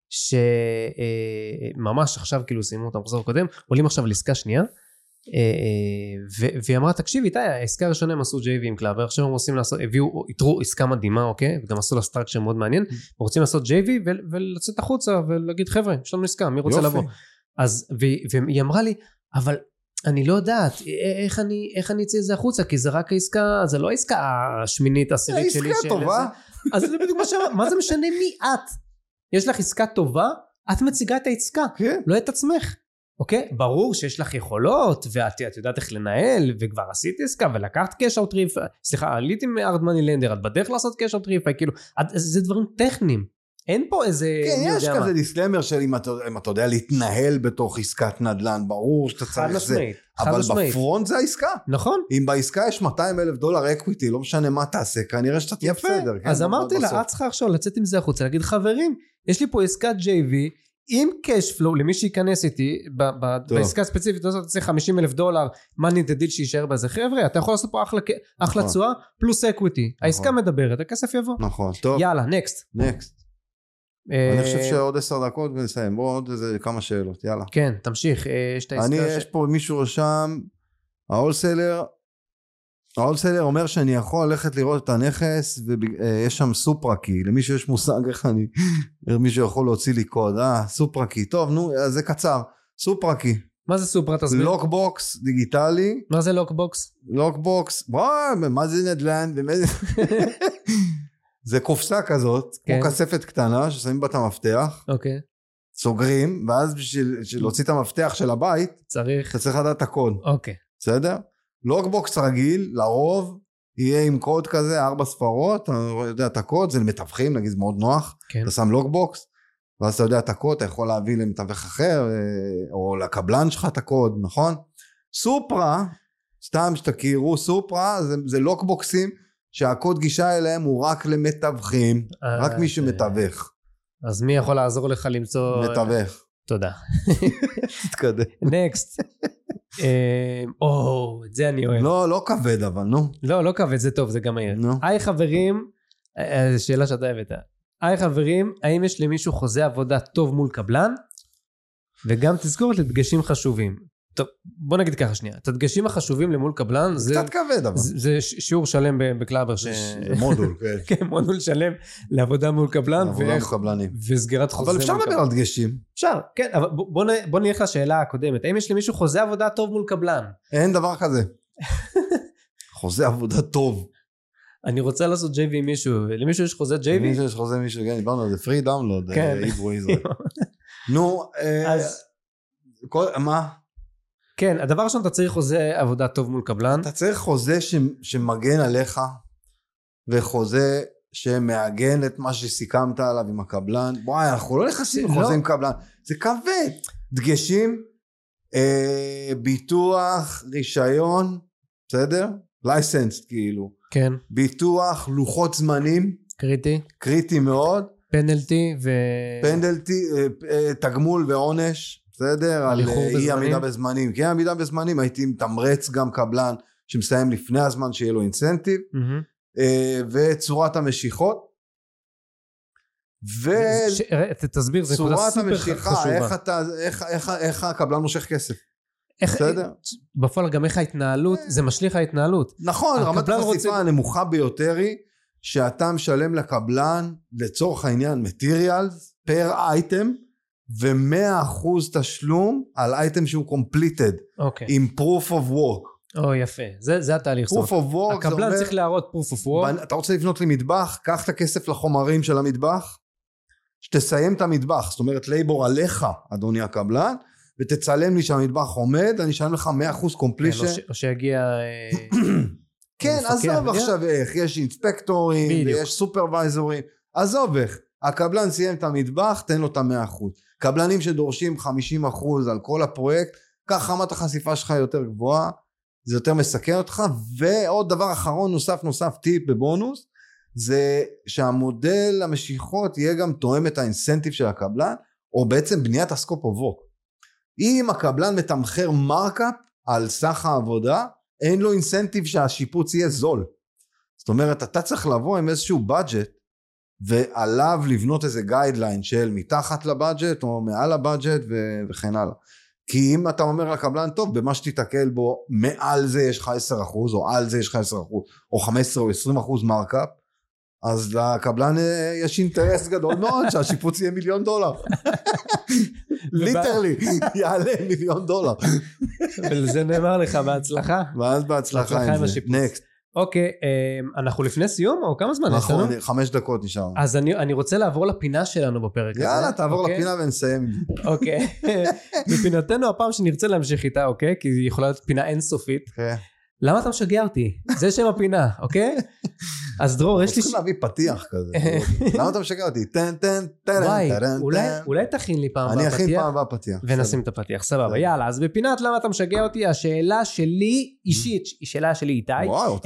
שממש עכשיו כאילו סיימו את המחזור הקודם, עולים עכשיו לעסקה שנייה, והיא אמרה, תקשיב איתי, העסקה הראשונה הם עשו JV עם קלאבר, עכשיו הם רוצים לעשות, יתרו עסקה מדהימה, אוקיי? וגם עשו לה סטרקצ'ר מאוד מעניין, רוצים לעשות JV ולצאת החוצה ולהגיד, חבר'ה, יש לנו עסקה, מי רוצה לבוא? והיא אמרה לי, אבל אני לא יודעת, איך אני אצא את זה החוצה, כי זה רק העסקה, זה לא העסקה השמינית, העשירית שלי. העסקה טובה. אז זה בדיוק מה זה משנה מי את? יש לך עסקה טובה, את מציגה את העסקה, לא את עצמך. אוקיי? ברור שיש לך יכולות, ואת יודעת איך לנהל, וכבר עשית עסקה, ולקחת קאש אאוט ריפיי, סליחה, עליתי מהארד מני לנדר, את בדרך לעשות קאש אאוט ריפיי, כאילו, זה דברים טכניים. אין פה איזה... כן, יש כזה דיסקלמר של אם אתה יודע להתנהל בתוך עסקת נדל"ן, ברור שאתה צריך זה. אבל בפרונט זה העסקה. נכון. אם בעסקה יש $200,000 אקוויטי, לא משנה מה תעשה, כנראה שאתה תהיה בסדר. אז אמרתי לה, את צריכה עכשיו לצאת עם זה החוצה, להגיד, חברים, יש לי פה עסקת JV, עם cash flow, למי שיכנס איתי, בעסקה הספציפית הזאת, צריך $50,000, money the deal שישאר בזה, חבר'ה, אתה יכול לעשות פה אחלה תשואה, פלוס אקוויטי. העסקה מדברת, הכסף יבוא. נכון, טוב. יאללה, next. אני חושב שעוד 10 דקות ונסיים, בואו עוד איזה כמה שאלות, יאללה. כן, תמשיך, יש את העסקה. יש פה מישהו רשם, ההולסלר אומר שאני יכול ללכת לראות את הנכס, ויש שם סופרקי, למי שיש מושג איך מישהו יכול להוציא לי קוד, סופרקי, טוב, נו, זה קצר, סופרקי. מה זה סופרה, תסביר? לוקבוקס דיגיטלי. מה זה לוקבוקס? לוקבוקס, מה זה נדל"ן, זה קופסה כזאת, כמו כספת קטנה, ששמים בה את המפתח, סוגרים, ואז בשביל להוציא את המפתח של הבית, אתה צריך לדעת את הקוד. בסדר? לוקבוקס רגיל, לרוב, יהיה עם קוד כזה, 4 ספרות, אתה יודע את הקוד, זה למתווכים, נגיד, זה מאוד נוח, אתה שם לוקבוקס, ואז אתה יודע את הקוד, אתה יכול להביא למתווך אחר, או לקבלן שלך את הקוד, נכון? סופרה, סתם שתכירו, סופרה, זה לוקבוקסים, שהקוד גישה אליהם הוא רק למתווכים, רק מי שמתווך. אז מי יכול לעזור לך למצוא... מתווך. תודה. תתקדם. נקסט. את זה אני אוהב. לא כבד אבל, נו. לא כבד, זה טוב, זה גם מהיר. היי חברים, שאלה שאתה הבאת. היי חברים, האם יש למישהו חוזה עבודה טוב מול קבלן? וגם תזכורת לדגשים חשובים. טוב, בוא נגיד ככה שנייה. את הדגשים החשובים למול קבלן, זה קצת כבד אבל. זה שיעור שלם בקלאבר. זה מודול, כן. כן, מודול שלם לעבודה מול קבלן. וסגירת חוזה. אבל אפשר לדבר על דגשים. אפשר, כן, אבל בוא נלך לשאלה הקודמת. האם יש למישהו חוזה עבודה טוב מול קבלן? אין דבר כזה. חוזה עבודה טוב. אני רוצה לעשות JV עם מישהו. למישהו יש חוזה JV? למישהו יש חוזה מישהו, כן, דיברנו על זה, פרי דאונלוד, היברו ישראל. נו, מה? כן, הדבר ראשון, אתה צריך חוזה עבודה טוב מול קבלן. אתה צריך חוזה שמגן עליך, וחוזה שמעגן את מה שסיכמת עליו עם הקבלן. בואי, אנחנו לא נכנסים לחוזה עם קבלן. זה כבד. דגשים, ביטוח, רישיון, בסדר? לייסנס כאילו. כן. ביטוח, לוחות זמנים. קריטי. קריטי מאוד. פנדלטי פנדלטי, תגמול ועונש, בסדר? על אי עמידה בזמנים. כן, עמידה בזמנים, הייתי מתמרץ גם קבלן שמסיים לפני הזמן שיהיה לו אינסנטיב, וצורת המשיכות. תסביר, זה נקודה סופר חשובה. איך הקבלן מושך כסף. בסדר? בפועל גם איך ההתנהלות, זה משליך ההתנהלות. נכון, רמת החשיפה הנמוכה ביותר היא, שאתה משלם לקבלן לצורך העניין materials per item ו100% תשלום על item שהוא completed עם proof of work. יפה, זה התהליך. proof of work הקבלן צריך להראות proof of work. אתה רוצה לבנות לי מטבח, קח את הכסף לחומרים של המטבח, שתסיים את המטבח, זאת אומרת לייבור עליך אדוני הקבלן, ותצלם לי שהמטבח עומד, אני אשלם לך 100% completion. או שיגיע... כן, עזוב עכשיו איך, יש אינספקטורים, ויש סופרוויזורים, עזוב איך, הקבלן סיים את המטבח, תן לו את 100%. קבלנים שדורשים 50% על כל הפרויקט, כך רמת החשיפה שלך יותר גבוהה, זה יותר מסכן אותך, ועוד דבר אחרון נוסף טיפ בבונוס, זה שהמודל המשיכות יהיה גם תואם את האינסנטיב של הקבלן, או בעצם בניית הסקופ אוף וורק. אם הקבלן מתמחר מרקאפ על סך העבודה, אין לו אינסנטיב שהשיפוץ יהיה זול. זאת אומרת, אתה צריך לבוא עם איזשהו בדג'ט, ועליו לבנות איזה גיידליין של מתחת לבדג'ט, או מעל הבדג'ט, וכן הלאה. כי אם אתה אומר לקבלן, טוב, במה שתתקל בו, מעל זה יש לך 10%, או על זה יש לך 10%, או 15 או 20% מרקאפ, אז לקבלן יש אינטרס גדול מאוד, שהשיפוץ יהיה $1,000,000. ליטרלי, יעלה $1,000,000. ולזה נאמר לך בהצלחה. ואז בהצלחה עם זה. נקסט. אוקיי, אנחנו לפני סיום או כמה זמן? נכון, 5 דקות נשאר. אז אני רוצה לעבור לפינה שלנו בפרק הזה. יאללה, תעבור לפינה ונסיים. אוקיי, בפינתנו הפעם שנרצה להמשיך איתה, אוקיי? כי היא יכולה להיות פינה אינסופית. למה אתה משגע אותי? זה שם הפינה, אוקיי? אז דרור, יש לי... צריכים להביא פתיח כזה. למה אתה משגע אותי? וואי, אולי תכין לי פעם אני אכין פעם בפתיח. ונשים את הפתיח, סבבה. יאללה, אז בפינת למה אתה משגע אותי, השאלה שלי אישית, היא שאלה שלי איתי,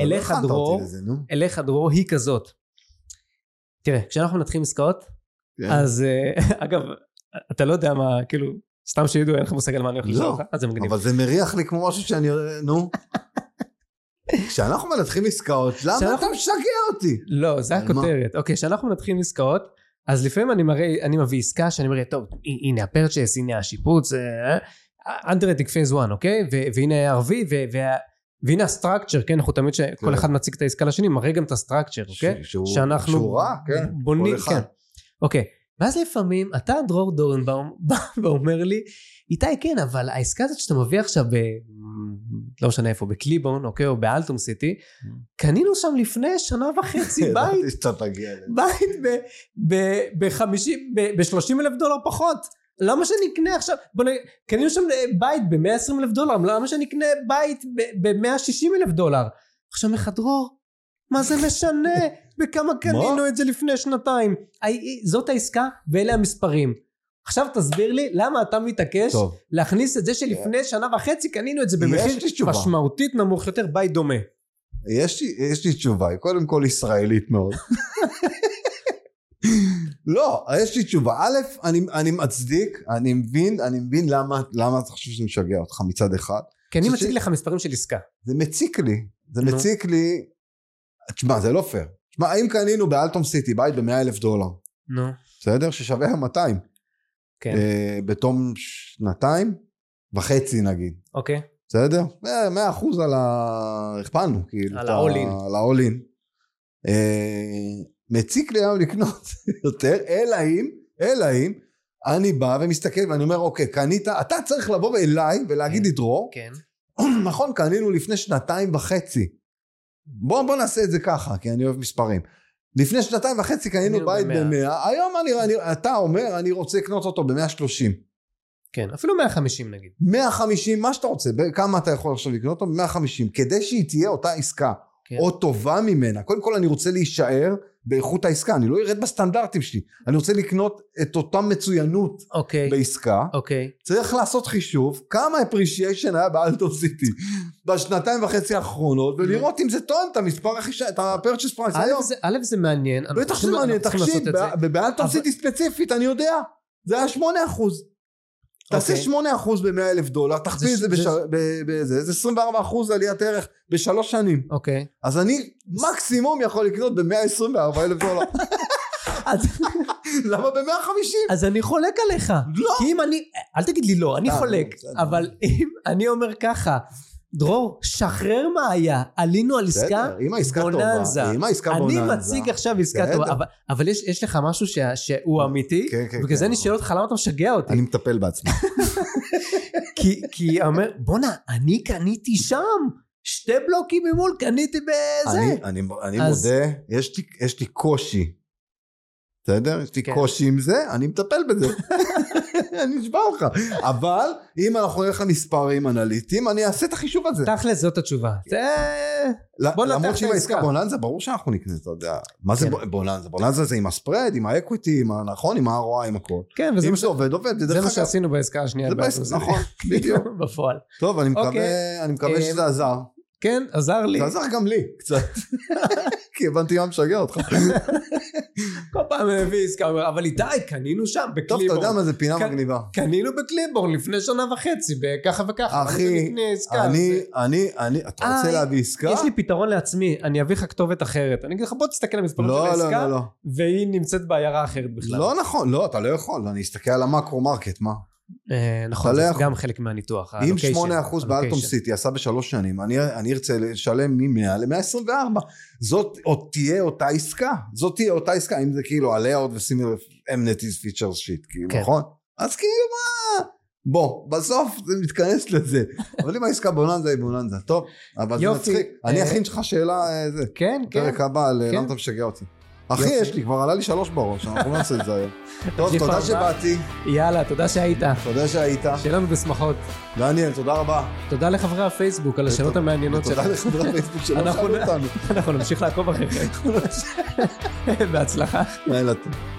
אליך דרור, היא כזאת. תראה, כשאנחנו נתחיל עסקאות, אז אגב, אתה לא יודע מה, כאילו, סתם שידעו, אין לך מושג על מה אני הולך לשאול לך, אז זה מגניב. אבל זה מריח לי כמו משהו שאני, נו. כשאנחנו מנתחים עסקאות, למה אתה משגע אותי? לא, זה הכותרת. אוקיי, כשאנחנו מנתחים עסקאות, אז לפעמים אני מביא עסקה שאני מראה, טוב, הנה הפרצ'ס, הנה השיפוץ, אנדרטיק פייז 1, אוקיי? והנה ה-RV, והנה הסטרקצ'ר, כן? אנחנו תמיד שכל אחד מציג את העסקה לשני, מראה גם את הסטרקצ'ר, אוקיי? שהוא רע, כן. בונים, כן. אוקיי. ואז לפעמים, אתה דרור דורנבאום, בא ואומר לי, איתי כן, אבל העסקה הזאת שאתה מביא עכשיו לא משנה איפה, בקליבון, אוקיי, או באלטום סיטי, קנינו שם לפני 1.5 שנה בית $30,000 פחות. למה שנקנה עכשיו, קנינו שם בית $120,000, למה שנקנה בית $160,000? עכשיו מחדרור, מה זה משנה? בכמה קנינו את זה לפני 2 זאת העסקה ואלה המספרים. עכשיו תסביר לי למה אתה מתעקש להכניס את זה שלפני 1.5 שנה קנינו את זה במחיר משמעותית נמוך יותר, בית דומה. יש לי תשובה, קודם כל ישראלית מאוד. לא, יש לי תשובה. א', אני מצדיק, אני מבין למה אתה חושב שזה משגע אותך מצד אחד. כי אני מציג לך מספרים של עסקה. זה מציק לי, תשמע, זה לא פייר. תשמע, האם קנינו באלטום סיטי בית $100,000? נו. בסדר? ששווה 200. כן. בתום 2.5 נגיד. אוקיי. בסדר? 100% על הכפלנו, כאילו. על ה-all-in. על ה-all-in. מציק לי היום לקנות יותר, אלא אם אני בא ומסתכל ואני אומר, אוקיי, קנית, אתה צריך לבוא אליי ולהגיד לי דרור, כן. נכון, קנינו לפני 2.5. בוא נעשה את זה ככה, כי אני אוהב מספרים. לפני 2.5 קנינו בית ב100, היום אתה אומר, אני רוצה לקנות אותו ב130. כן, אפילו 150 נגיד. 150, מה שאתה רוצה, כמה אתה יכול עכשיו לקנות אותו? 150, כדי שהיא תהיה אותה עסקה, או טובה ממנה. קודם כל אני רוצה להישאר באיכות העסקה, אני לא ירד בסטנדרטים שלי, אני רוצה לקנות את אותה מצוינות בעסקה, צריך לעשות חישוב, כמה appreciation היה באלטו סיטי, בשנתיים וחצי האחרונות, ולראות אם זה טוען את המספר החישה, את ה-purchase price היום. א' זה מעניין, בטח זה מעניין, תקשיב, באלטו סיטי ספציפית, אני יודע, זה היה 8%. תעשה 8% ב$100,000, תכפיל את זה בזה, זה 24% עליית ערך ב3 שנים. אוקיי. אז אני מקסימום יכול לקנות ב$124,000. למה ב$150? אז אני חולק עליך. לא. כי אם אני, אל תגיד לי לא, אני חולק. אבל אם אני אומר ככה, דרור, שחרר מה היה, עלינו על עסקה בוננזה. אני מציג עכשיו עסקה טובה, אבל יש לך משהו שהוא אמיתי, ובגלל זה אני שואל אותך למה אתה משגע אותי. אני מטפל בעצמי. כי אומר, בונה, אני קניתי שם, 2 בלוקים ממול, קניתי בזה. אני מודה, יש לי קושי. בסדר? יש לי קושי עם זה, אני מטפל בזה. אני נשבע לך. אבל אם אנחנו נלך למספרים אנליטיים, אני אעשה את החישוב הזה. תכל'ס זאת התשובה. למרות שאם העסקה בוננזה, ברור שאנחנו נקנה, אתה יודע. מה זה בוננזה? בוננזה זה עם הספרד, עם האקוויטי, נכון, עם ה-ROI, עם הכל. כן, אם זה עובד. זה מה שעשינו בעסקה השנייה. נכון, בדיוק. בפועל. טוב, אני מקווה שזה עזר. כן, עזר לי. זה עזר גם לי, קצת. כי הבנתי מה משגע אותך. כל פעם מביא עסקה, אבל איתי, קנינו שם בקליבורן. טוב, אתה יודע מה זה פינה מגניבה. קנינו בקליבורן לפני 1.5 שנה, בככה וככה. אחי, אתה רוצה להביא עסקה? יש לי פתרון לעצמי, אני אביא לך כתובת אחרת. אני אגיד לך, בוא תסתכל על המספרים של העסקה, והיא נמצאת בעיירה אחרת בכלל. לא נכון, לא, אתה לא יכול. אני אסתכל על המקרו מרקט, מה? נכון, זה גם חלק מהניתוח. אם 8% באלטום סיטי עשה ב3 שנים, אני ארצה לשלם מ100 ל124. זאת תהיה אותה עסקה, אם זה כאילו עליה עוד ושימי אמנטיז פיצ'ר שיט, נכון? אז כאילו מה? בוא, בסוף זה מתכנס לזה. אבל אם העסקה בוננזה היא בוננזה, טוב, אבל זה מצחיק. אני אכין שלך שאלה, פרק הבא, למה אתה משגע אותי? אחי, יש לי, כבר עלה לי 3 בראש, אנחנו לא נעשה את זה היום. טוב, תודה שבאתי. יאללה, תודה שהיית. שיהיה לנו בשמחות. דניאל, תודה רבה. תודה לחברי הפייסבוק על השאלות המעניינות שלנו. תודה לחברי הפייסבוק שלנו. אנחנו נמשיך לעקוב אחריכם. בהצלחה. לילה טוב.